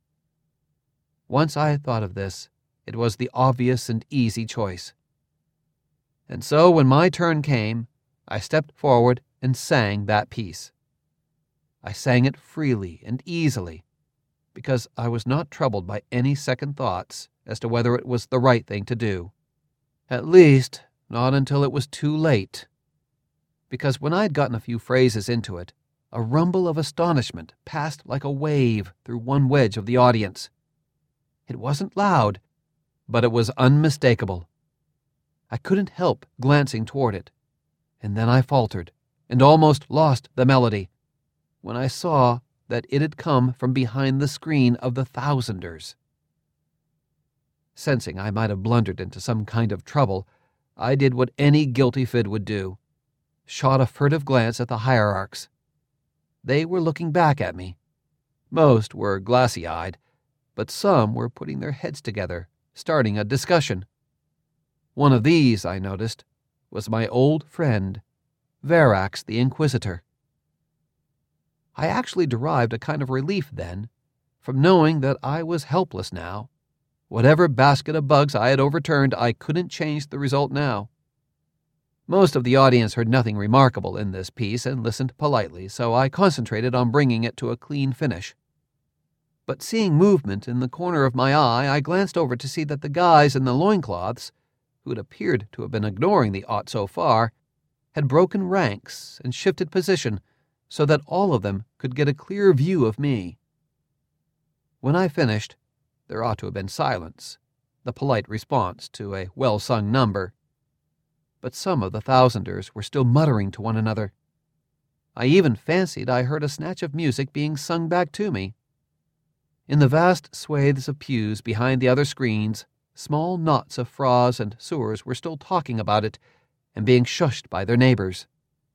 Once I had thought of this, it was the obvious and easy choice. And so when my turn came, I stepped forward and sang that piece. I sang it freely and easily, because I was not troubled by any second thoughts as to whether it was the right thing to do. At least, not until it was too late. Because when I had gotten a few phrases into it, a rumble of astonishment passed like a wave through one wedge of the audience. It wasn't loud, but it was unmistakable. I couldn't help glancing toward it, and then I faltered and almost lost the melody when I saw that it had come from behind the screen of the Thousanders. Sensing I might have blundered into some kind of trouble, I did what any guilty fid would do, shot a furtive glance at the hierarchs. They were looking back at me. Most were glassy-eyed, but some were putting their heads together, starting a discussion. One of these, I noticed, was my old friend, Verax the Inquisitor. I actually derived a kind of relief then from knowing that I was helpless now. Whatever basket of bugs I had overturned, I couldn't change the result now. Most of the audience heard nothing remarkable in this piece and listened politely, so I concentrated on bringing it to a clean finish. But seeing movement in the corner of my eye, I glanced over to see that the guys in the loincloths, who had appeared to have been ignoring the ought so far, had broken ranks and shifted position so that all of them could get a clear view of me. When I finished, there ought to have been silence, the polite response to a well-sung number. But some of the thousanders were still muttering to one another. I even fancied I heard a snatch of music being sung back to me. In the vast swathes of pews behind the other screens, small knots of frogs and sewers were still talking about it and being shushed by their neighbors.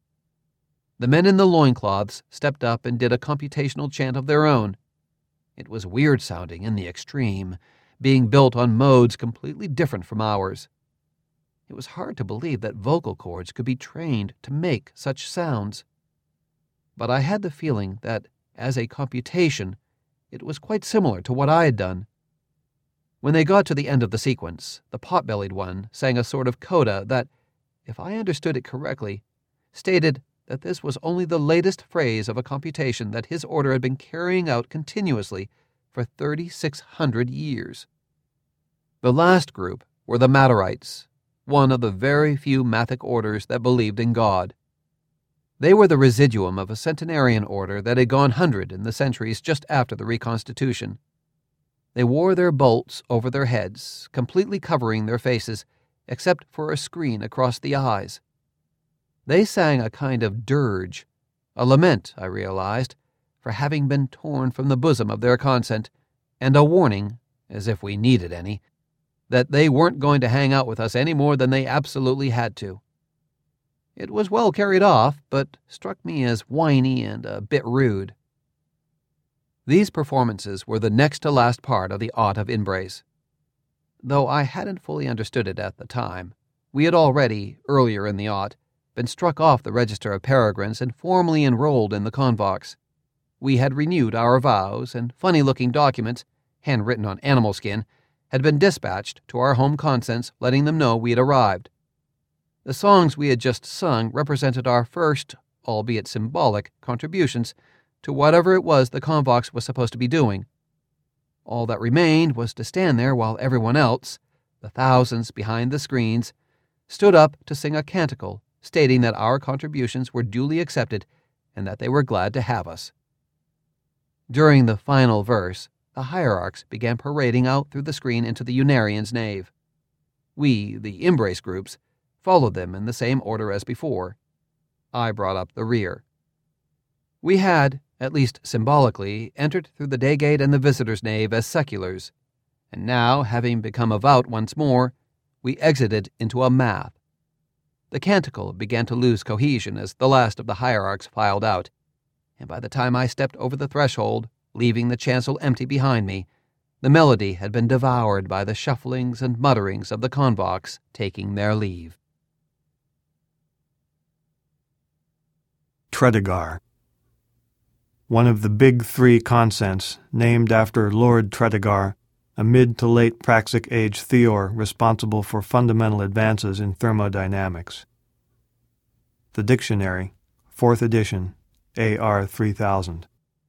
The men in the loincloths stepped up and did a computational chant of their own. It was weird-sounding in the extreme, being built on modes completely different from ours. It was hard to believe that vocal cords could be trained to make such sounds. But I had the feeling that, as a computation, it was quite similar to what I had done. When they got to the end of the sequence, the pot-bellied one sang a sort of coda that, if I understood it correctly, stated that this was only the latest phrase of a computation that his order had been carrying out continuously for 3,600 years. The last group were the Matterites, one of the very few Mathic orders that believed in God. They were the residuum of a centenarian order that had gone 100 in the centuries just after the Reconstitution. They wore their bolts over their heads, completely covering their faces, except for a screen across the eyes. They sang a kind of dirge, a lament, I realized, for having been torn from the bosom of their consent, and a warning, as if we needed any, that they weren't going to hang out with us any more than they absolutely had to. It was well carried off, but struck me as whiny and a bit rude. These performances were the next to last part of the Aught of Embrace. Though I hadn't fully understood it at the time, we had already, earlier in the Aught, been struck off the register of peregrines and formally enrolled in the Convox. We had renewed our vows, and funny-looking documents, handwritten on animal skin, had been dispatched to our home consents letting them know we had arrived. The songs we had just sung represented our first, albeit symbolic, contributions to whatever it was the Convox was supposed to be doing. All that remained was to stand there while everyone else, the thousands behind the screens, stood up to sing a canticle stating that our contributions were duly accepted and that they were glad to have us. During the final verse, the hierarchs began parading out through the screen into the Unarians' nave. We, the Embrace groups, followed them in the same order as before. I brought up the rear. We had, at least symbolically, entered through the day gate and the visitors' nave as seculars, and now, having become avowed once more, we exited into a math. The canticle began to lose cohesion as the last of the hierarchs filed out, and by the time I stepped over the threshold, leaving the chancel empty behind me, the melody had been devoured by the shufflings and mutterings of the Convox taking their leave. Tredegar. One of the big three consents, named after Lord Tredegar, a mid to late Praxic Age Theor responsible for fundamental advances in thermodynamics. The Dictionary, 4th edition, AR 3000.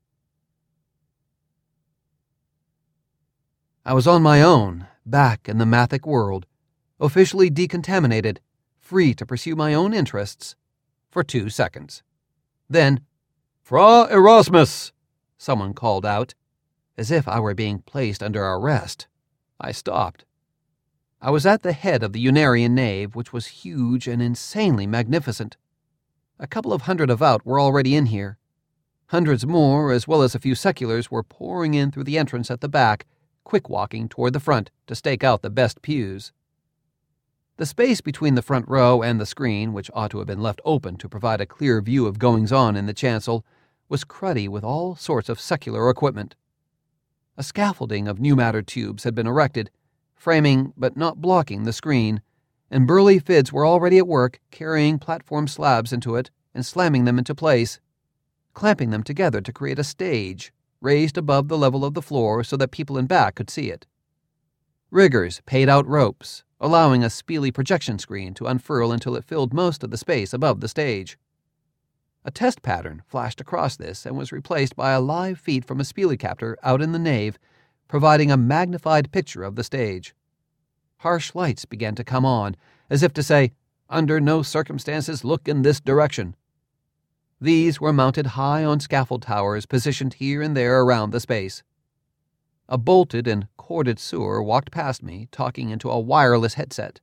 I was on my own, back in the Mathic world, officially decontaminated, free to pursue my own interests, for 2 seconds. Then, "Fra Erasmus!" someone called out, as if I were being placed under arrest. I stopped. I was at the head of the Unarian nave, which was huge and insanely magnificent. A couple of hundred avowed were already in here. Hundreds more, as well as a few seculars, were pouring in through the entrance at the back, quick-walking toward the front to stake out the best pews. The space between the front row and the screen, which ought to have been left open to provide a clear view of goings-on in the chancel, was cruddy with all sorts of secular equipment. A scaffolding of new matter tubes had been erected, framing but not blocking the screen, and burly Fids were already at work carrying platform slabs into it and slamming them into place, clamping them together to create a stage, raised above the level of the floor so that people in back could see it. Riggers paid out ropes, allowing a Speely projection screen to unfurl until it filled most of the space above the stage. A test pattern flashed across this and was replaced by a live feed from a Speelycaptor out in the nave, providing a magnified picture of the stage. Harsh lights began to come on, as if to say, "Under no circumstances look in this direction." These were mounted high on scaffold towers positioned here and there around the space. A bolted and corded sewer walked past me, talking into a wireless headset.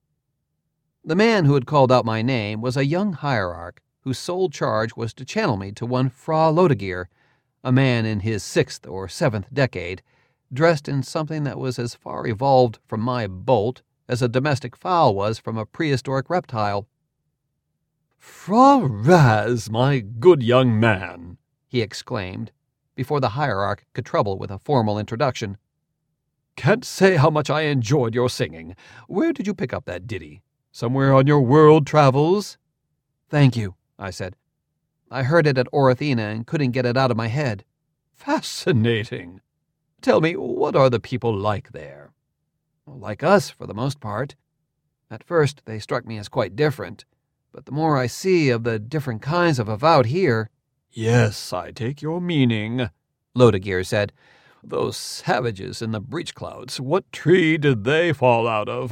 The man who had called out my name was a young hierarch whose sole charge was to channel me to one Fra Lodegir, a man in his 6th or 7th decade, dressed in something that was as far evolved from my bolt as a domestic fowl was from a prehistoric reptile. "Fra Raz, my good young man," he exclaimed, before the hierarch could trouble with a formal introduction. "Can't say how much I enjoyed your singing. Where did you pick up that ditty? Somewhere on your world travels?" "Thank you," I said. "I heard it at Orithina and couldn't get it out of my head." "Fascinating. Tell me, what are the people like there?" "Like us, for the most part. At first they struck me as quite different, but the more I see of the different kinds of avowed here—" "Yes, I take your meaning," Lodegir said. "Those savages in the breech clouds, what tree did they fall out of,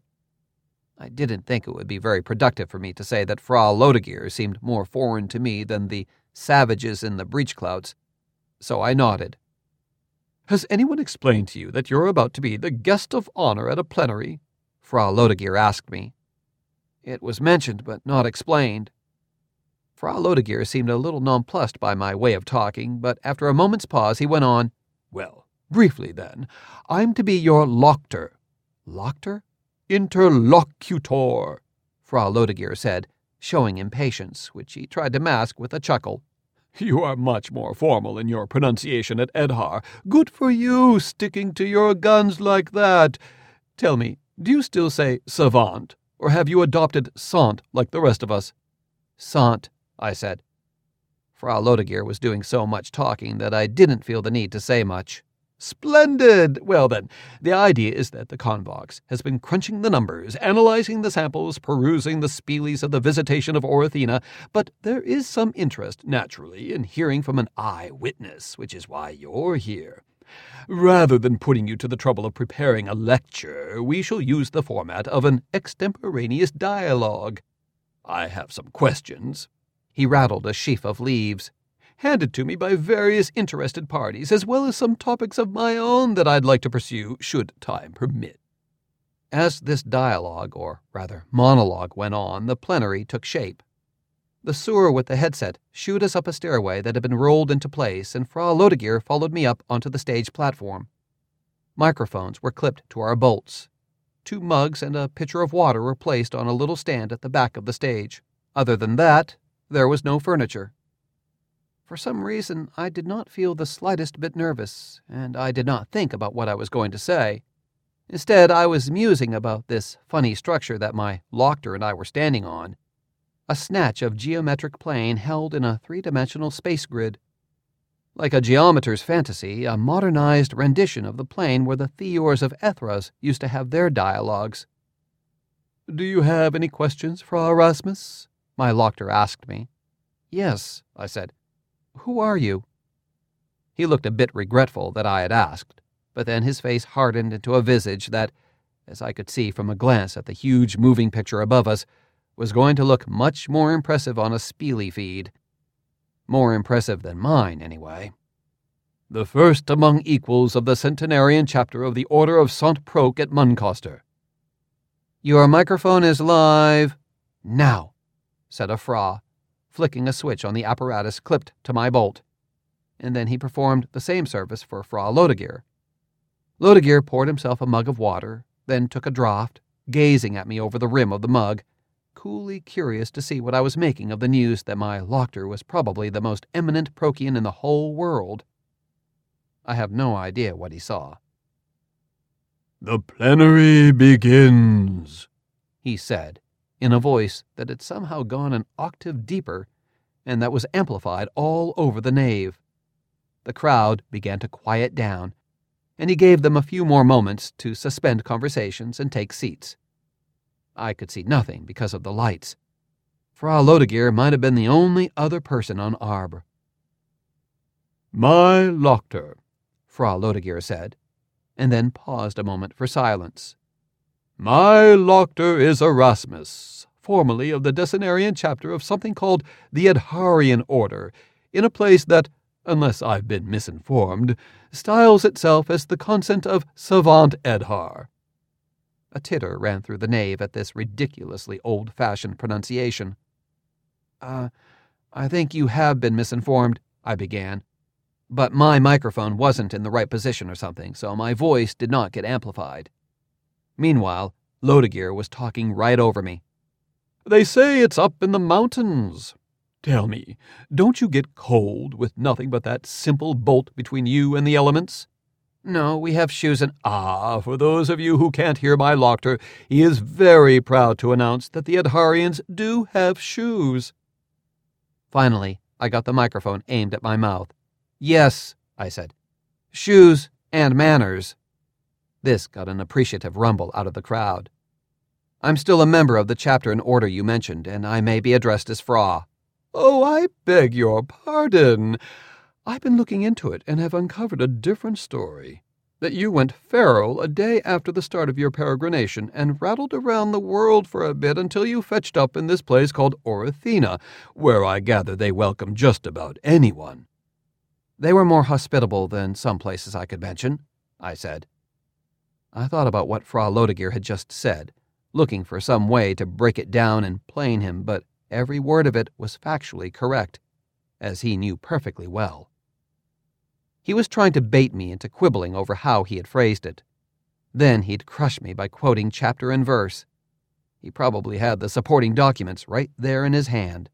I didn't think it would be very productive for me to say that Fra Lodegir seemed more foreign to me than the savages in the breech clouds, so I nodded. "Has anyone explained to you that you're about to be the guest of honor at a plenary?" Fra Lodegir asked me. "It was mentioned, but not explained." Fra Lodegir seemed a little nonplussed by my way of talking, but after a moment's pause he went on, "Well, briefly then, I'm to be your loctor." "Loctor?" "Interlocutor," Fra Lodegir said, showing impatience, which he tried to mask with a chuckle. "You are much more formal in your pronunciation at Edhar. Good for you, sticking to your guns like that. Tell me, do you still say savant, or have you adopted sant like the rest of us?" "Sant," I said. Fra Lodegir was doing so much talking that I didn't feel the need to say much. "Splendid! Well then, the idea is that the Convox has been crunching the numbers, analyzing the samples, perusing the Speelies of the visitation of Orithina, but there is some interest, naturally, in hearing from an eyewitness, which is why you're here. Rather than putting you to the trouble of preparing a lecture, we shall use the format of an extemporaneous dialogue. I have some questions." He rattled a sheaf of leaves. "Handed to me by various interested parties, as well as some topics of my own that I'd like to pursue, should time permit." As this dialogue, or rather monologue, went on, the plenary took shape. The sewer with the headset shooed us up a stairway that had been rolled into place, and Fra Lodegir followed me up onto the stage platform. Microphones were clipped to our bolts. 2 mugs and a pitcher of water were placed on a little stand at the back of the stage. Other than that, there was no furniture. For some reason, I did not feel the slightest bit nervous, and I did not think about what I was going to say. Instead, I was musing about this funny structure that my loctor and I were standing on, a snatch of geometric plane held in a 3-dimensional space grid. Like a geometer's fantasy, a modernized rendition of the plane where the Theors of Ethras used to have their dialogues. "Do you have any questions, Fra Erasmus?" my loctor asked me. "Yes," I said. "Who are you?" He looked a bit regretful that I had asked, but then his face hardened into a visage that, as I could see from a glance at the huge moving picture above us, was going to look much more impressive on a Speely feed. More impressive than mine, anyway. "The first among equals of the centenarian chapter of the Order of Saint Proch at Muncaster." "Your microphone is live now," said a Fra, flicking a switch on the apparatus clipped to my bolt, and then he performed the same service for Fra Lodegir. Lodegir poured himself a mug of water, then took a draught, gazing at me over the rim of the mug, coolly curious to see what I was making of the news that my loctor was probably the most eminent Prochian in the whole world. I have no idea what he saw. "The plenary begins," he said, in a voice that had somehow gone an octave deeper and that was amplified all over the nave. The crowd began to quiet down, and he gave them a few more moments to suspend conversations and take seats. I could see nothing because of the lights. Frau Lodegear might have been the only other person on Arbre. "My Lochter," Frau Lodegear said, and then paused a moment for silence. "My Lochter is Erasmus, formerly of the Decenarian chapter of something called the Edharian Order, in a place that, unless I've been misinformed, styles itself as the consent of Savant Edhar." A titter ran through the nave at this ridiculously old-fashioned pronunciation. I think you have been misinformed," I began. But my microphone wasn't in the right position or something, so my voice did not get amplified. Meanwhile, Lodegear was talking right over me. "They say it's up in the mountains. Tell me, don't you get cold with nothing but that simple bolt between you and the elements?" "No, we have shoes and—" "Ah, for those of you who can't hear my Lochter, he is very proud to announce that the Edharians do have shoes." Finally, I got the microphone aimed at my mouth. "Yes," I said. "Shoes and manners." This got an appreciative rumble out of the crowd. "I'm still a member of the chapter and order you mentioned, and I may be addressed as Fra." "Oh, I beg your pardon. I've been looking into it and have uncovered a different story. That you went feral a day after the start of your peregrination and rattled around the world for a bit until you fetched up in this place called Orithina, where I gather they welcome just about anyone." "They were more hospitable than some places I could mention," I said. I thought about what Frau Lodegear had just said, looking for some way to break it down and plane him, but every word of it was factually correct, as he knew perfectly well. He was trying to bait me into quibbling over how he had phrased it. Then he'd crush me by quoting chapter and verse. He probably had the supporting documents right there in his hand.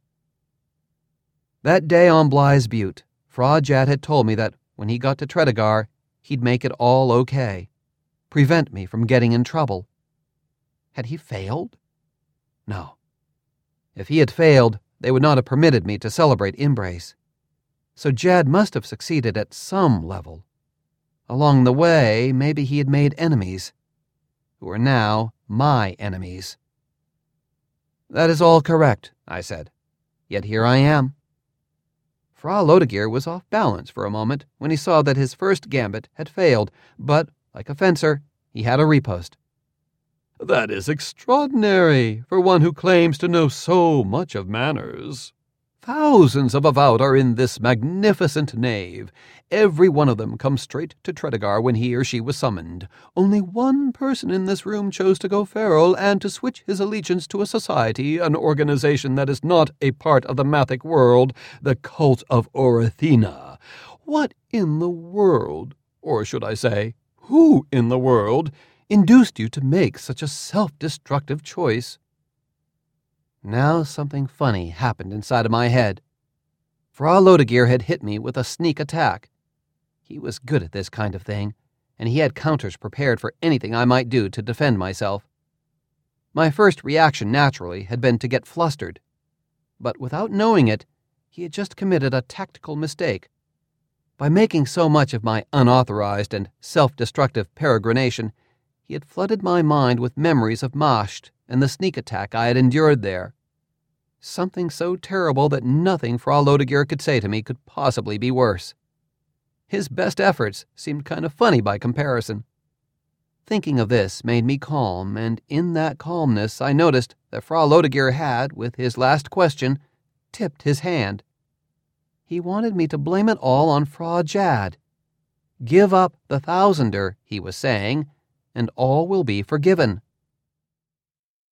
That day on Bly's Butte, Fra Jad had told me that when he got to Tredegar, he'd make it all okay, prevent me from getting in trouble. Had he failed? No. If he had failed, they would not have permitted me to celebrate Embrace. So Jad must have succeeded at some level. Along the way, maybe he had made enemies, who are now my enemies. "That is all correct," I said. "Yet here I am." Frau Lodegear was off balance for a moment when he saw that his first gambit had failed, but, like a fencer, he had a riposte. "That is extraordinary for one who claims to know so much of manners. Thousands of Avowed are in this magnificent nave. Every one of them comes straight to Tredegar when he or she was summoned. Only one person in this room chose to go feral and to switch his allegiance to a society, an organization that is not a part of the Mathic world, the Cult of Orithina. What in the world, or should I say, who in the world, induced you to make such a self-destructive choice?" Now something funny happened inside of my head. Frau Lodegear had hit me with a sneak attack. He was good at this kind of thing, and he had counters prepared for anything I might do to defend myself. My first reaction, naturally, had been to get flustered. But without knowing it, he had just committed a tactical mistake. By making so much of my unauthorized and self-destructive peregrination, he had flooded my mind with memories of Masht and the sneak attack I had endured there. Something so terrible that nothing Frau Lodegear could say to me could possibly be worse. His best efforts seemed kind of funny by comparison. Thinking of this made me calm, and in that calmness I noticed that Frau Lodegear had, with his last question, tipped his hand. He wanted me to blame it all on Fra Jad. "Give up the thousander," he was saying, "and all will be forgiven."